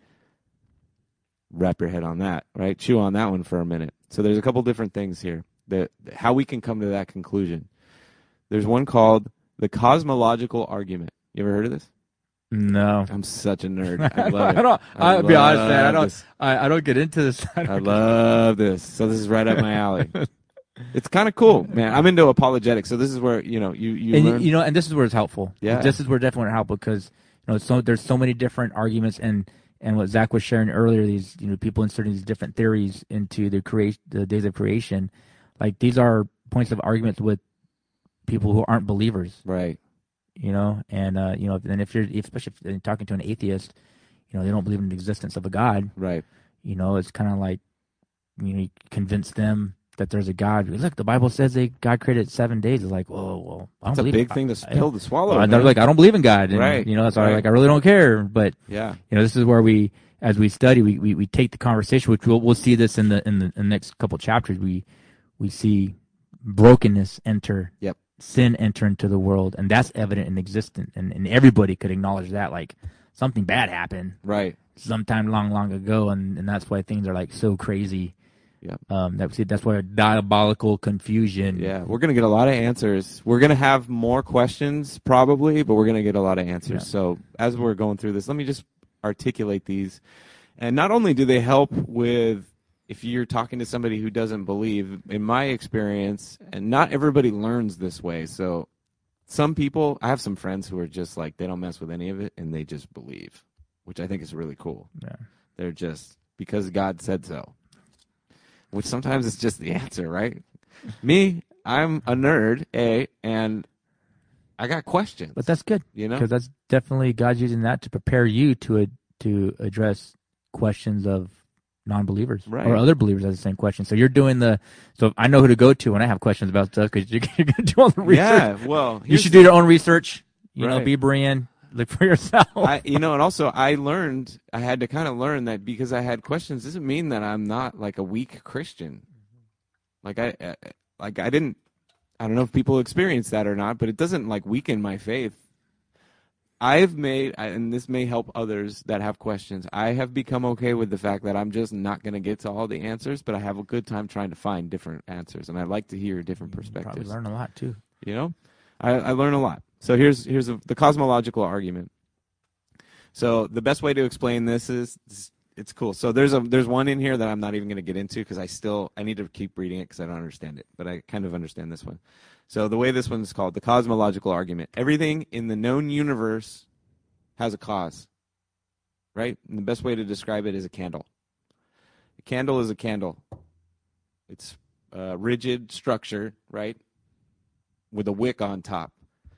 Wrap your head on that, right? Chew on that one for a minute. So there's a couple different things here, that how we can come to that conclusion. There's one called the cosmological argument. You ever heard of this? No. I'm such a nerd. I love it. I don't. I I'll be honest, man. I love don't. this. I, I don't get into this. I, I don't love this. So this is right up my alley. It's kind of cool, man. I'm into apologetics, so this is where you know you you and learn. you know, and this is where it's helpful. Yeah. This is where definitely helpful because you know, so there's so many different arguments, and and what Zach was sharing earlier, these you know people inserting these different theories into the create the days of creation, like these are points of arguments with people who aren't believers, Right. you know, and uh, you know, and if you're especially if you're talking to an atheist, you know, they don't believe in the existence of a God, Right. you know, it's kind of like you know, you convince them that there's a God. Look, the Bible says that God created seven days. It's like, whoa, well, I don't It's a believe big it. thing to I- I pill don't- to swallow. Well, man. they're like, I don't believe in God, and, Right. you know, so Right. like, I really don't care. But Yeah. you know, this is where we, as we study, we, we, we take the conversation, which we'll we'll see this in the in the, in the next couple chapters. We we see brokenness enter, Yep. sin enter into the world, and that's evident and existent, and, and everybody could acknowledge that. Like something bad happened Right. sometime long, long ago, and, and that's why things are like so crazy. Yeah. Um, that's that's why diabolical confusion. Yeah. We're gonna get a lot of answers. We're gonna have more questions probably, but we're gonna get a lot of answers. Yeah. So as we're going through this, let me just articulate these. And not only do they help with if you're talking to somebody who doesn't believe, in my experience, and not everybody learns this way. So some people, I have some friends who are just like, they don't mess with any of it and they just believe, which I think is really cool. Yeah. They're just, because God said so, which sometimes is just the answer, right? Me, I'm a nerd, A, and I got questions. But that's good, you know? because that's definitely God's using that to prepare you to uh, to address questions of non-believers Right. or other believers as the same question. So you're doing the. So I know who to go to when I have questions about stuff because you're, you're going to do all the research. Yeah, well, you here's should the- do your own research. You know, Right. be Berean. Look for yourself. I, you know, and also I learned, I had to kind of learn that because I had questions doesn't mean that I'm not like a weak Christian. Like I, I like I didn't, I don't know if people experience that or not, but it doesn't like weaken my faith. I've made, and this may help others that have questions, I have become okay with the fact that I'm just not going to get to all the answers, but I have a good time trying to find different answers, and I like to hear different You probably perspectives. learn a lot too. You know, I, I learn a lot. So here's here's a, the cosmological argument. So the best way to explain this is it's cool. So there's a there's one in here that I'm not even going to get into because I still I need to keep reading it because I don't understand it, but I kind of understand this one. So the way this one's called, the cosmological argument. Everything in the known universe has a cause, right? And the best way to describe it is a candle. A candle is a candle. It's a rigid structure, right, with a wick on top.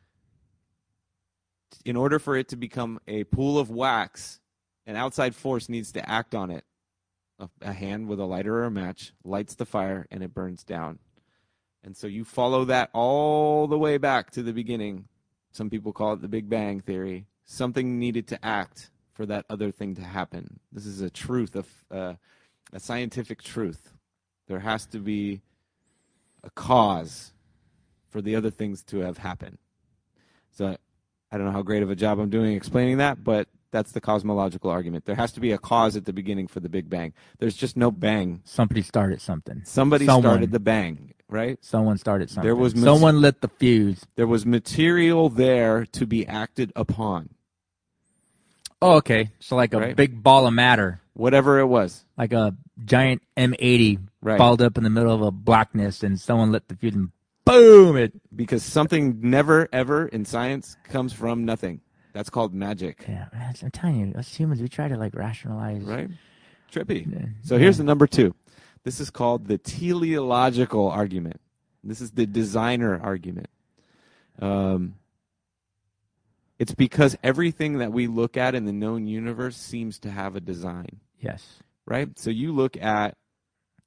In order for it to become a pool of wax, an outside force needs to act on it. A, a hand with a lighter or a match lights the fire and it burns down. And so you follow that all the way back to the beginning. Some people call it the Big Bang Theory. Something needed to act for that other thing to happen. This is a truth, of uh, a scientific truth. There has to be a cause for the other things to have happened. So I don't know how great of a job I'm doing explaining that, but that's the cosmological argument. There has to be a cause at the beginning for the Big Bang. There's just no bang. Somebody started something. Somebody Someone. started the bang, right? Someone started something. There was mis- someone lit the fuse. There was material there to be acted upon, Oh, okay. So like a Right. big ball of matter, whatever it was. like a giant M eighty Right. balled up in the middle of a blackness, and someone lit the fuse, and boom! It. Because something never, ever in science comes from nothing. That's called magic, Yeah, man, I'm telling you, us humans, we try to like rationalize. right? Trippy. Yeah. So here's the number two. This is called the teleological argument. This is the designer argument. Um, it's because everything that we look at in the known universe seems to have a design, Yes. right? So you look at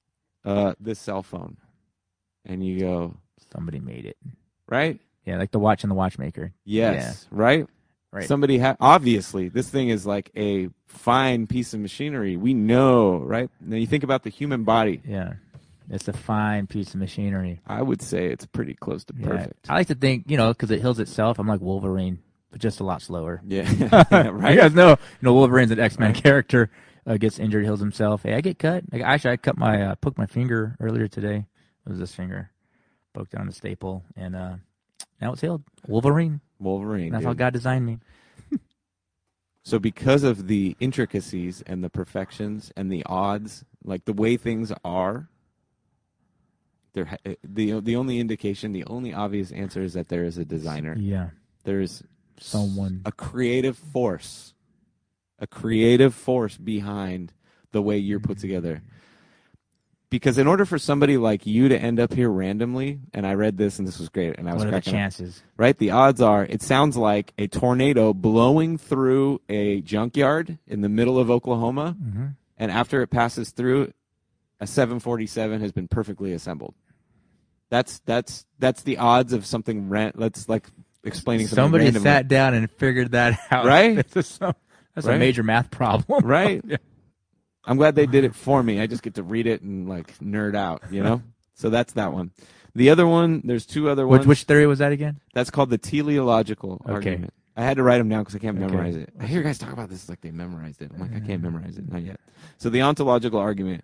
uh, this cell phone, and you go, Somebody made it. right? Yeah, like the watch and the watchmaker. Yes, right? Right. Somebody ha- obviously this thing is like a fine piece of machinery. We know, right? Now you think about the human body. Yeah. It's a fine piece of machinery. I would say it's pretty close to Yeah. perfect. I like to think, you know, because it heals itself. I'm like Wolverine, but just a lot slower. Yeah, yeah, right. You guys know, you know, Wolverine's an X-Men right. character. Uh, gets injured, heals himself. Hey, I get cut. Like, actually, I cut my uh, poked my finger earlier today. It was this finger, poked it on a staple, and uh, now it's healed. Wolverine. Wolverine. That's dude. how God designed me. So because of the intricacies and the perfections and the odds, like the way things are, there ha- the the only indication, the only obvious answer is that there is a designer. Yeah. There's someone, a creative force, a creative force behind the way you're put together. Because in order for somebody like you to end up here randomly, and I read this and this was great, and I was what are the cracking up, chances? right? The odds are it sounds like a tornado blowing through a junkyard in the middle of Oklahoma, Mm-hmm. and after it passes through, a seven forty-seven has been perfectly assembled. That's that's that's the odds of something. Ran- let's like explaining something. Somebody randomly. sat down and figured that out. Right? That's, a, that's Right? a major math problem. Right? Yeah. I'm glad they did it for me. I just get to read it and like nerd out, you know? So that's that one. The other one, there's two other ones. Which, which theory was that again? That's called the teleological Okay. argument. I had to write them down because I can't Okay. memorize it. I hear guys talk about this like they memorized it. I'm like, I can't memorize it. Not yet. So the ontological argument.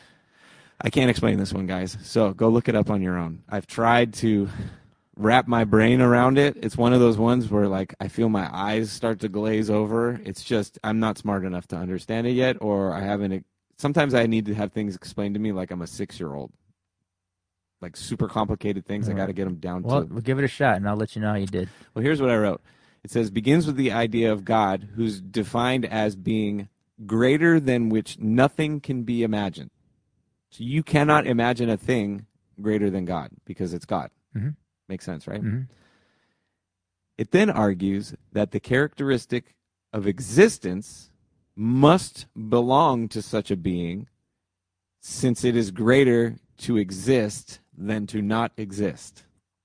I can't explain this one, guys. So go look it up on your own. I've tried to wrap my brain around it. It's one of those ones where like I feel my eyes start to glaze over. It's just I'm not smart enough to understand it yet, or I haven't. Sometimes I need to have things explained to me like I'm a six-year-old. Like super complicated things. All I got to right. get them down Well, to. we'll give it a shot, and I'll let you know how you did. Well, here's what I wrote. It says begins with the idea of God, who's defined as being greater than which nothing can be imagined. So you cannot imagine a thing greater than God because it's God. Mm-hmm. Makes sense, right? Mm-hmm. It then argues that the characteristic of existence must belong to such a being since it is greater to exist than to not exist.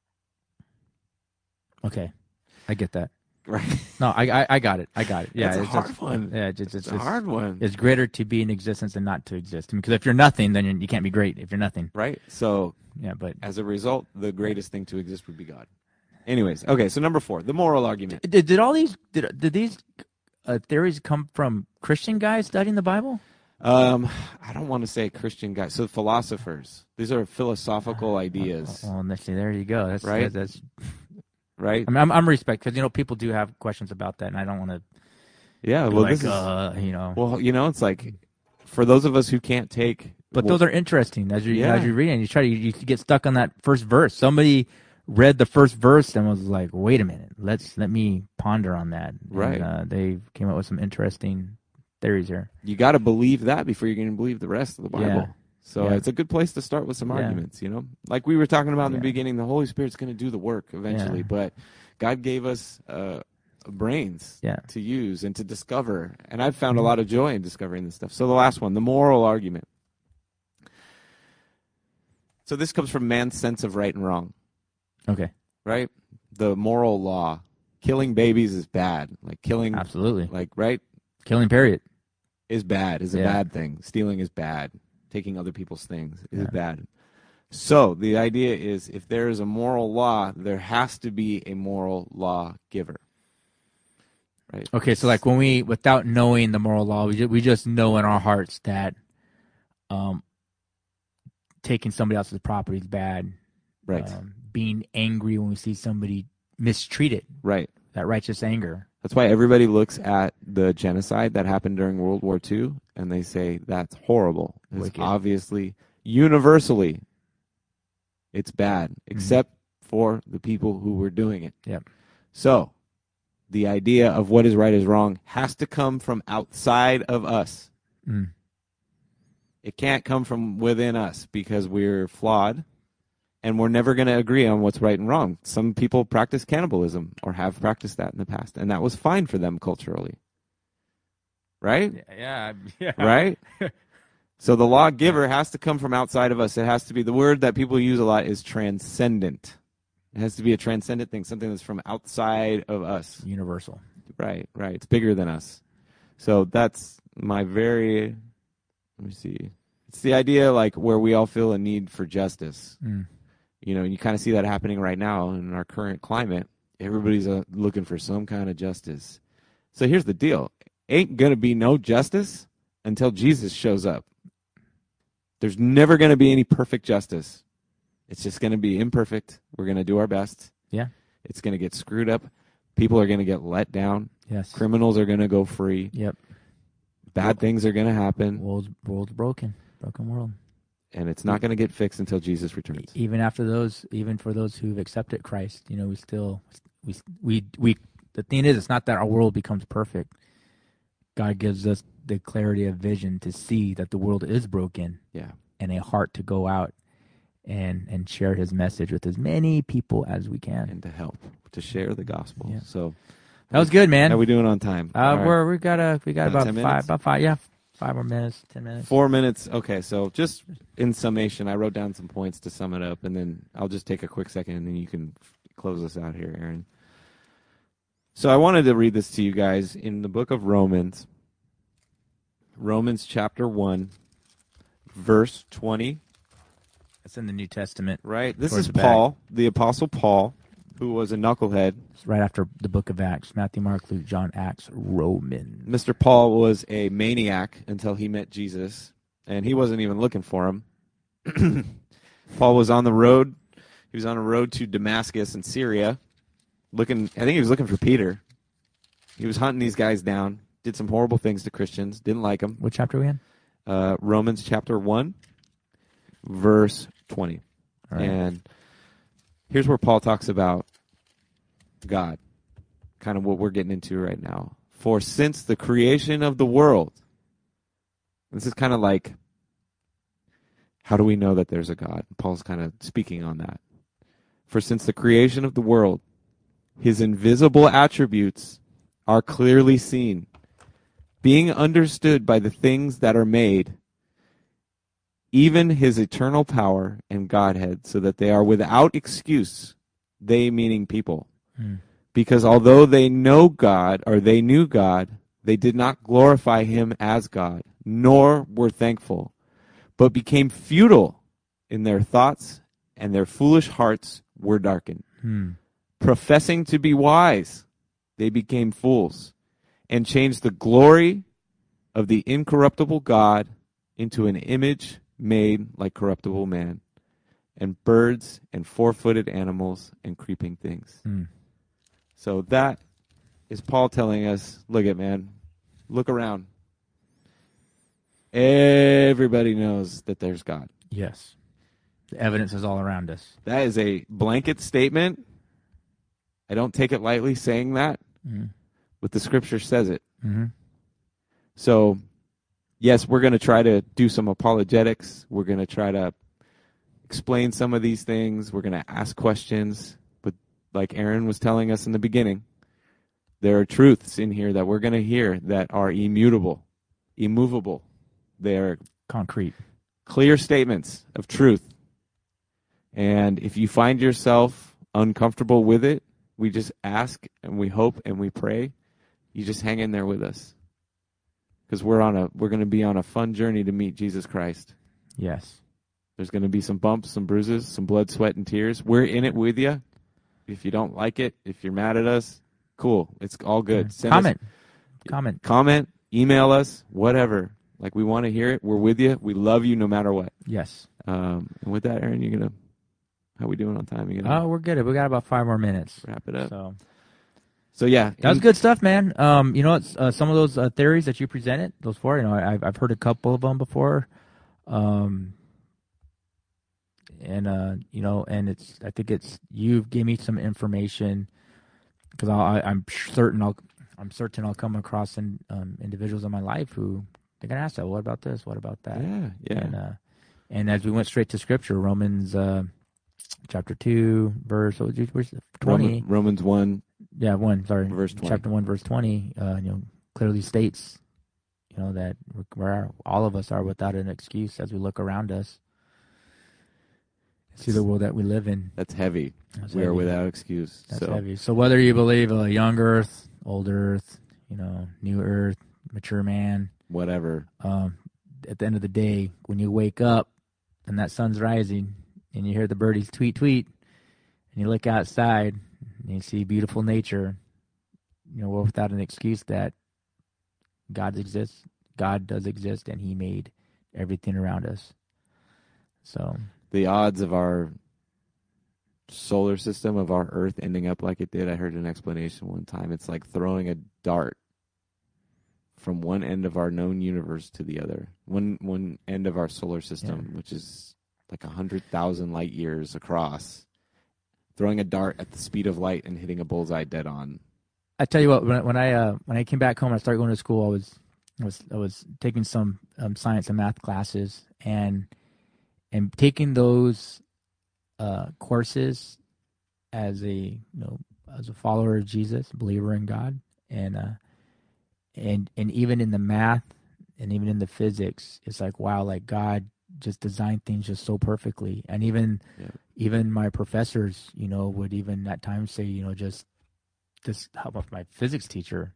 Okay. I get that. Right? No, I, I I got it. I got it. Yeah, That's a it's hard just, one. Yeah, it's, it's, It's it's a hard one. It's greater to be in existence than not to exist. Because if you're nothing, then you're, you can't be great. If you're nothing, Right? So yeah. But as a result, the greatest thing to exist would be God. Anyways, okay, so number four, the moral argument. did, did all these did did these uh, theories come from Christian guys studying the Bible? Um, I don't want to say Christian guys. So philosophers. These are philosophical ideas, Well, well, see, there you go. That's Right? That's. right? I mean, I'm, I'm respect because you know people do have questions about that, and I don't want to. Yeah, well, like, this is uh, you know. well, you know, it's like for those of us who can't take, But well, those are interesting as you Yeah. as you read and you try to you get stuck on that first verse. Somebody read the first verse and was like, "Wait a minute, let's let me ponder on that." Right. And, uh, they came up with some interesting theories here. you got to believe that before you're going to believe the rest of the Bible. Yeah. So Yeah. it's a good place to start with some Yeah. arguments, you know? Like we were talking about in the Yeah. beginning, the Holy Spirit's going to do the work eventually, Yeah. but God gave us uh, brains Yeah. to use and to discover. And I've found a lot of joy in discovering this stuff. So the last one, the moral argument. So this comes from man's sense of right and wrong, Okay. right? The moral law. Killing babies is bad. Like killing, Absolutely. like, right? Killing period. Is bad, is a Yeah. bad thing. Stealing is bad. Taking other people's things is Yeah. bad. So the idea is if there is a moral law, there has to be a moral law giver. Right? Okay, so like when we, without knowing the moral law, we just, we just know in our hearts that um, taking somebody else's property is bad. Right. Um, being angry when we see somebody mistreated, Right. that righteous anger. That's why everybody looks at the genocide that happened during World War Two and they say that's horrible. It's Wicked. obviously, universally, it's bad, Mm-hmm. except for the people who were doing it. Yep. So the idea of what is right is wrong has to come from outside of us. Mm. It can't come from within us because we're flawed and we're never going to agree on what's right and wrong. Some people practice cannibalism or have practiced that in the past, and that was fine for them culturally. Right? Yeah, yeah. Right? So the lawgiver has to come from outside of us. It has to be, the word that people use a lot is transcendent. It has to be a transcendent thing, something that's from outside of us. Universal. Right, right. It's bigger than us. So that's my very, let me see. It's the idea like where we all feel a need for justice. Mm. You know, and you kind of see that happening right now in our current climate. Everybody's uh, looking for some kind of justice. So here's the deal. Ain't going to be no justice until Jesus shows up. There's never going to be any perfect justice. It's just going to be imperfect. We're going to do our best. Yeah. It's going to get screwed up. People are going to get let down. Yes. Criminals are going to go free. Yep. Bad things are going to happen. World's, world's broken. Broken world. And it's not going to get fixed until Jesus returns. Even after those, even for those who've accepted Christ, you know, we still, we, we, we, the thing is, it's not that our world becomes perfect. God gives us the clarity of vision to see that the world is broken. Yeah. And a heart to go out and, and share his message with as many people as we can. And to help, to share the gospel. Yeah. So that was good, man. How are we doing on time? Uh, right. we're, we got a, we got About about ten five, minutes? about five, yeah. Five more minutes, ten minutes. Four minutes. Okay, so just in summation, I wrote down some points to sum it up, and then I'll just take a quick second, and then you can f- close us out here, Aaron. So I wanted to read this to you guys in the book of Romans, Romans chapter one, verse twenty. It's in the New Testament. Right? This Towards is the back. Paul, the Apostle Paul, who was a knucklehead. It's right after the book of Acts. Matthew, Mark, Luke, John, Acts, Romans. Mister Paul was a maniac until he met Jesus, and he wasn't even looking for him. Paul was on the road. He was on a road to Damascus in Syria, looking. I think he was looking for Peter. He was hunting these guys down. Did some horrible things to Christians. Didn't like them. What chapter are we in? Uh, Romans chapter one, verse twenty. All right. And here's where Paul talks about God, kind of what we're getting into right now. For since the creation of the world, this is kind of like, how do we know that there's a God? Paul's kind of speaking on that. For since the creation of the world, his invisible attributes are clearly seen, being understood by the things that are made, even his eternal power and Godhead, so that they are without excuse, they meaning people. Hmm. Because although they know God, or they knew God, they did not glorify him as God, nor were thankful, but became futile in their thoughts, and their foolish hearts were darkened. Hmm. Professing to be wise, they became fools, and changed the glory of the incorruptible God into an image made like corruptible man, and birds and four-footed animals and creeping things. Hmm. So that is Paul telling us, look at man, look around. Everybody knows that there's God. Yes. The evidence is all around us. That is a blanket statement. I don't take it lightly saying that, Mm-hmm. but the scripture says it. Mm-hmm. So, yes, we're going to try to do some apologetics. We're going to try to explain some of these things. We're going to ask questions. But like Aaron was telling us in the beginning, there are truths in here that we're going to hear that are immutable, immovable. They're Concrete. clear statements of truth. And if you find yourself uncomfortable with it, we just ask and we hope and we pray. You just hang in there with us. Because we're on a we're going to be on a fun journey to meet Jesus Christ. Yes. There's going to be some bumps, some bruises, some blood, sweat, and tears. We're in it with you. If you don't like it, if you're mad at us, cool. It's all good. Send Comment. us, Comment. comment, email us, whatever. Like, we want to hear it. We're with you. We love you no matter what. Yes. Um, and with that, Aaron, you're going to, how we doing on time? You gonna Oh, we're good. We got about five more minutes. wrap it up? So So, yeah. that was in- good stuff, man. Um, you know, it's, uh, some of those uh, theories that you presented, those four, you know, I, I've I've heard a couple of them before. Um, and uh, you know, and it's I think it's you gave me some information because I I'm certain I'll I'm certain I'll come across in, um, individuals in my life who they're gonna ask that. What about this? What about that? Yeah, yeah. And uh, and as we went straight to scripture, Romans uh, chapter two, verse what was it, where's it? twenty. Roman, Romans one. Yeah, one. Sorry, Verse twenty. Chapter one, verse twenty. Uh, you know, clearly states, you know, that we're, we're all of us are without an excuse as we look around us, see the world that we live in. That's heavy. That's we heavy. are without excuse. That's so. heavy. So whether you believe a young earth, old earth, you know, new earth, mature man, whatever. Um, at the end of the day, when you wake up and that sun's rising and you hear the birdies tweet, tweet, and you look outside and you see beautiful nature, you know, we're without an excuse that God exists. God does exist, and he made everything around us. So the odds of our solar system, of our Earth ending up like it did, I heard an explanation one time. It's like throwing a dart from one end of our known universe to the other. One one end of our solar system, yeah. which is like a hundred thousand light years across, throwing a dart at the speed of light and hitting a bullseye dead on. I tell you what, when, when I uh, when I came back home, I started going to school. I was I was I was taking some um, science and math classes, and and taking those uh, courses as a you know as a follower of Jesus, believer in God, and uh, and and even in the math and even in the physics, it's like wow, like God just designed things just so perfectly. And even yeah. even my professors, you know, would even at times say, you know, just this how about my physics teacher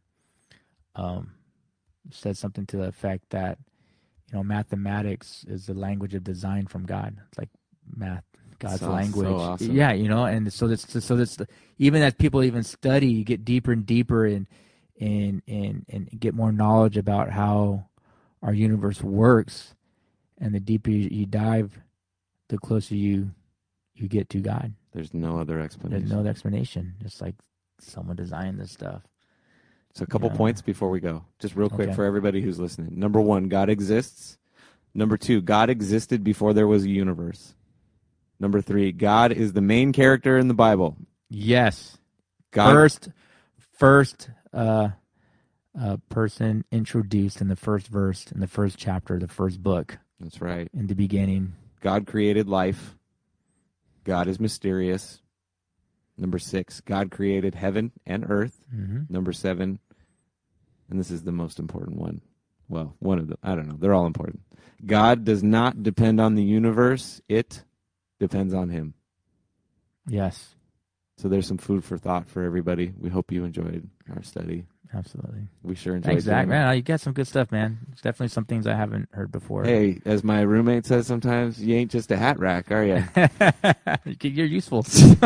um, said something to the effect that, you know, mathematics is the language of design from God. It's like math, God's Sounds language. So awesome. Yeah, you know, and so that's so that's the, even as people even study, you get deeper and deeper and and and and get more knowledge about how our universe works, and the deeper you, you dive, the closer you you get to God. There's no other explanation. There's no other explanation. It's like someone designed this stuff. So a couple yeah. points before we go, just real quick Okay. for everybody who's listening. Number one, God exists. Number two, God existed before there was a universe. Number three, God is the main character in the Bible. Yes. God First, first uh, uh, person introduced in the first verse, in the first chapter, the first book. That's right. In the beginning. God created life. God is mysterious. Number six, God created heaven and earth. Mm-hmm. Number seven, and this is the most important one. Well, one of them. I don't know. They're all important. God does not depend on the universe. It depends on him. Yes. So there's some food for thought for everybody. We hope you enjoyed our study. Absolutely. We sure enjoyed it. Thanks, Zach. Man, you got some good stuff, man. There's definitely some things I haven't heard before. Hey, as my roommate says sometimes, you ain't just a hat rack, are you? You're useful.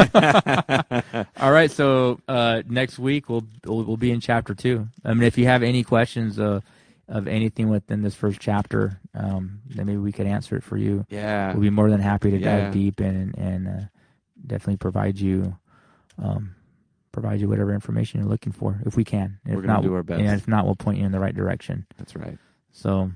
All right, so uh, next week we'll, we'll we'll be in chapter two. I mean, if you have any questions uh, of anything within this first chapter, um, then maybe we could answer it for you. Yeah. We'll be more than happy to Yeah. dive deep and and uh, definitely provide you. Um, provide you whatever information you're looking for, if we can. If We're going not, to do our best. And if not, we'll point you in the right direction. That's right. So,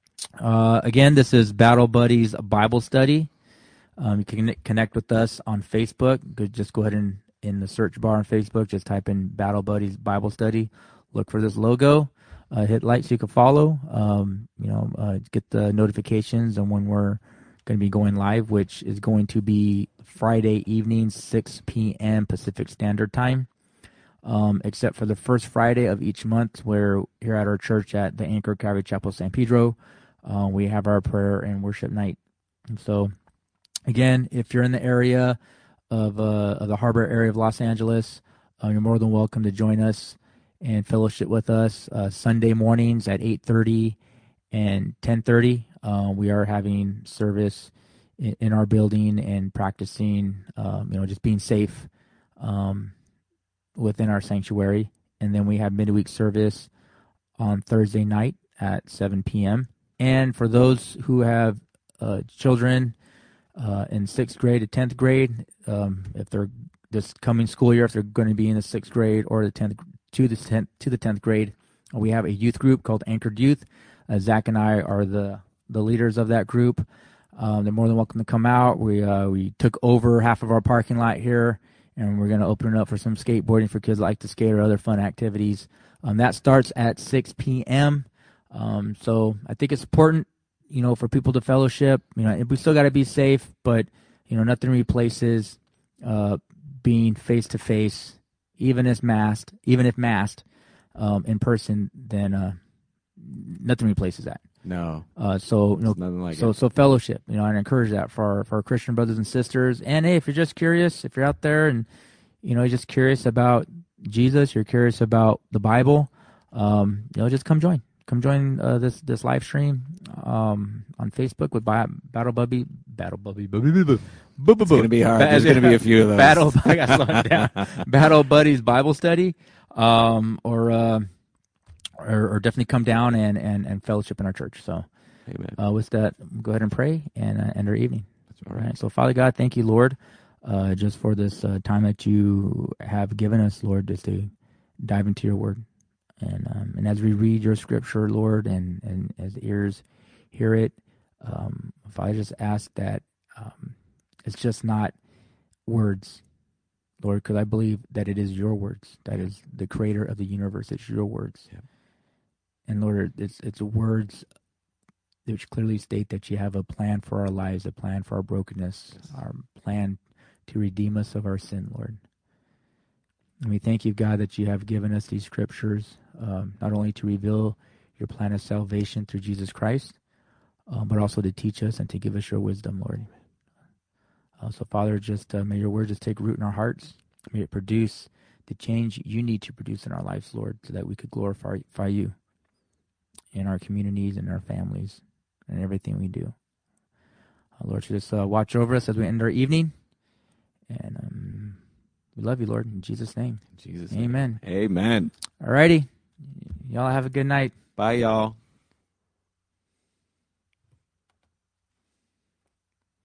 uh, again, this is Battle Buddies Bible Study. Um, you can connect with us on Facebook. Just go ahead and in the search bar on Facebook, just type in Battle Buddies Bible Study. Look for this logo. Uh, hit like so you can follow. Um, you know, uh, get the notifications on when we're going to be going live, which is going to be Friday evening, six p.m. Pacific Standard Time, um, except for the first Friday of each month, where here at our church at the Anchor Calvary Chapel San Pedro, uh, we have our prayer and worship night. And so, again, if you're in the area of, uh, of the harbor area of Los Angeles, uh, you're more than welcome to join us and fellowship with us uh, Sunday mornings at eight thirty and ten thirty. Uh, we are having service in, in our building and practicing, um, you know, just being safe um, within our sanctuary. And then we have midweek service on Thursday night at seven p.m. And for those who have uh, children uh, in sixth grade to tenth grade, um, if they're this coming school year, if they're going to be in the sixth grade or the tenth to the tenth to the tenth grade, we have a youth group called Anchored Youth. Uh, Zach and I are the the leaders of that group. Um, they're more than welcome to come out. We uh, we took over half of our parking lot here, and we're going to open it up for some skateboarding for kids that like to skate or other fun activities. Um, that starts at six p.m. Um, so I think it's important, you know, for people to fellowship. You know, we still got to be safe, but you know, nothing replaces uh, being face to face, even if masked, even if masked, um, in person. Then uh, nothing replaces that. No. Uh, so you know, nothing like so it. so fellowship. You know, I encourage that for our, for our Christian brothers and sisters. And hey, if you're just curious, if you're out there and you know, you're just curious about Jesus, you're curious about the Bible, um, you know, just come join. Come join uh, this this live stream um, on Facebook with Bi- Battle Bubby, Battle Bubby, Bubby, Bubby. It's going to be hard. There's going to be a few of those. Battle, I got slowed down. Battle Buddies Bible Study, um, or, uh, or or definitely come down and, and, and fellowship in our church. So, Amen. uh, with that, go ahead and pray and uh, end our evening. That's all right. All right. So, Father God, thank you, Lord, uh, just for this uh, time that you have given us, Lord, just to dive into your Word, and um, and as we read your Scripture, Lord, and and as the ears hear it, um, Father, just ask that. Um, It's just not words, Lord, because I believe that it is your words. That is the creator of the universe. It's your words. Yeah. And Lord, it's it's words which clearly state that you have a plan for our lives, a plan for our brokenness, yes. Our plan to redeem us of our sin, Lord. And we thank you, God, that you have given us these scriptures, um, not only to reveal your plan of salvation through Jesus Christ, uh, but also to teach us and to give us your wisdom, Lord. Uh, so, Father, just uh, may your word just take root in our hearts. May it produce the change you need to produce in our lives, Lord, so that we could glorify you in our communities and our families and everything we do. Uh, Lord, just uh, watch over us as we end our evening. And um, we love you, Lord, in Jesus' name. In Jesus' Amen. name. Amen. All righty. Y'all have a good night. Bye, y'all.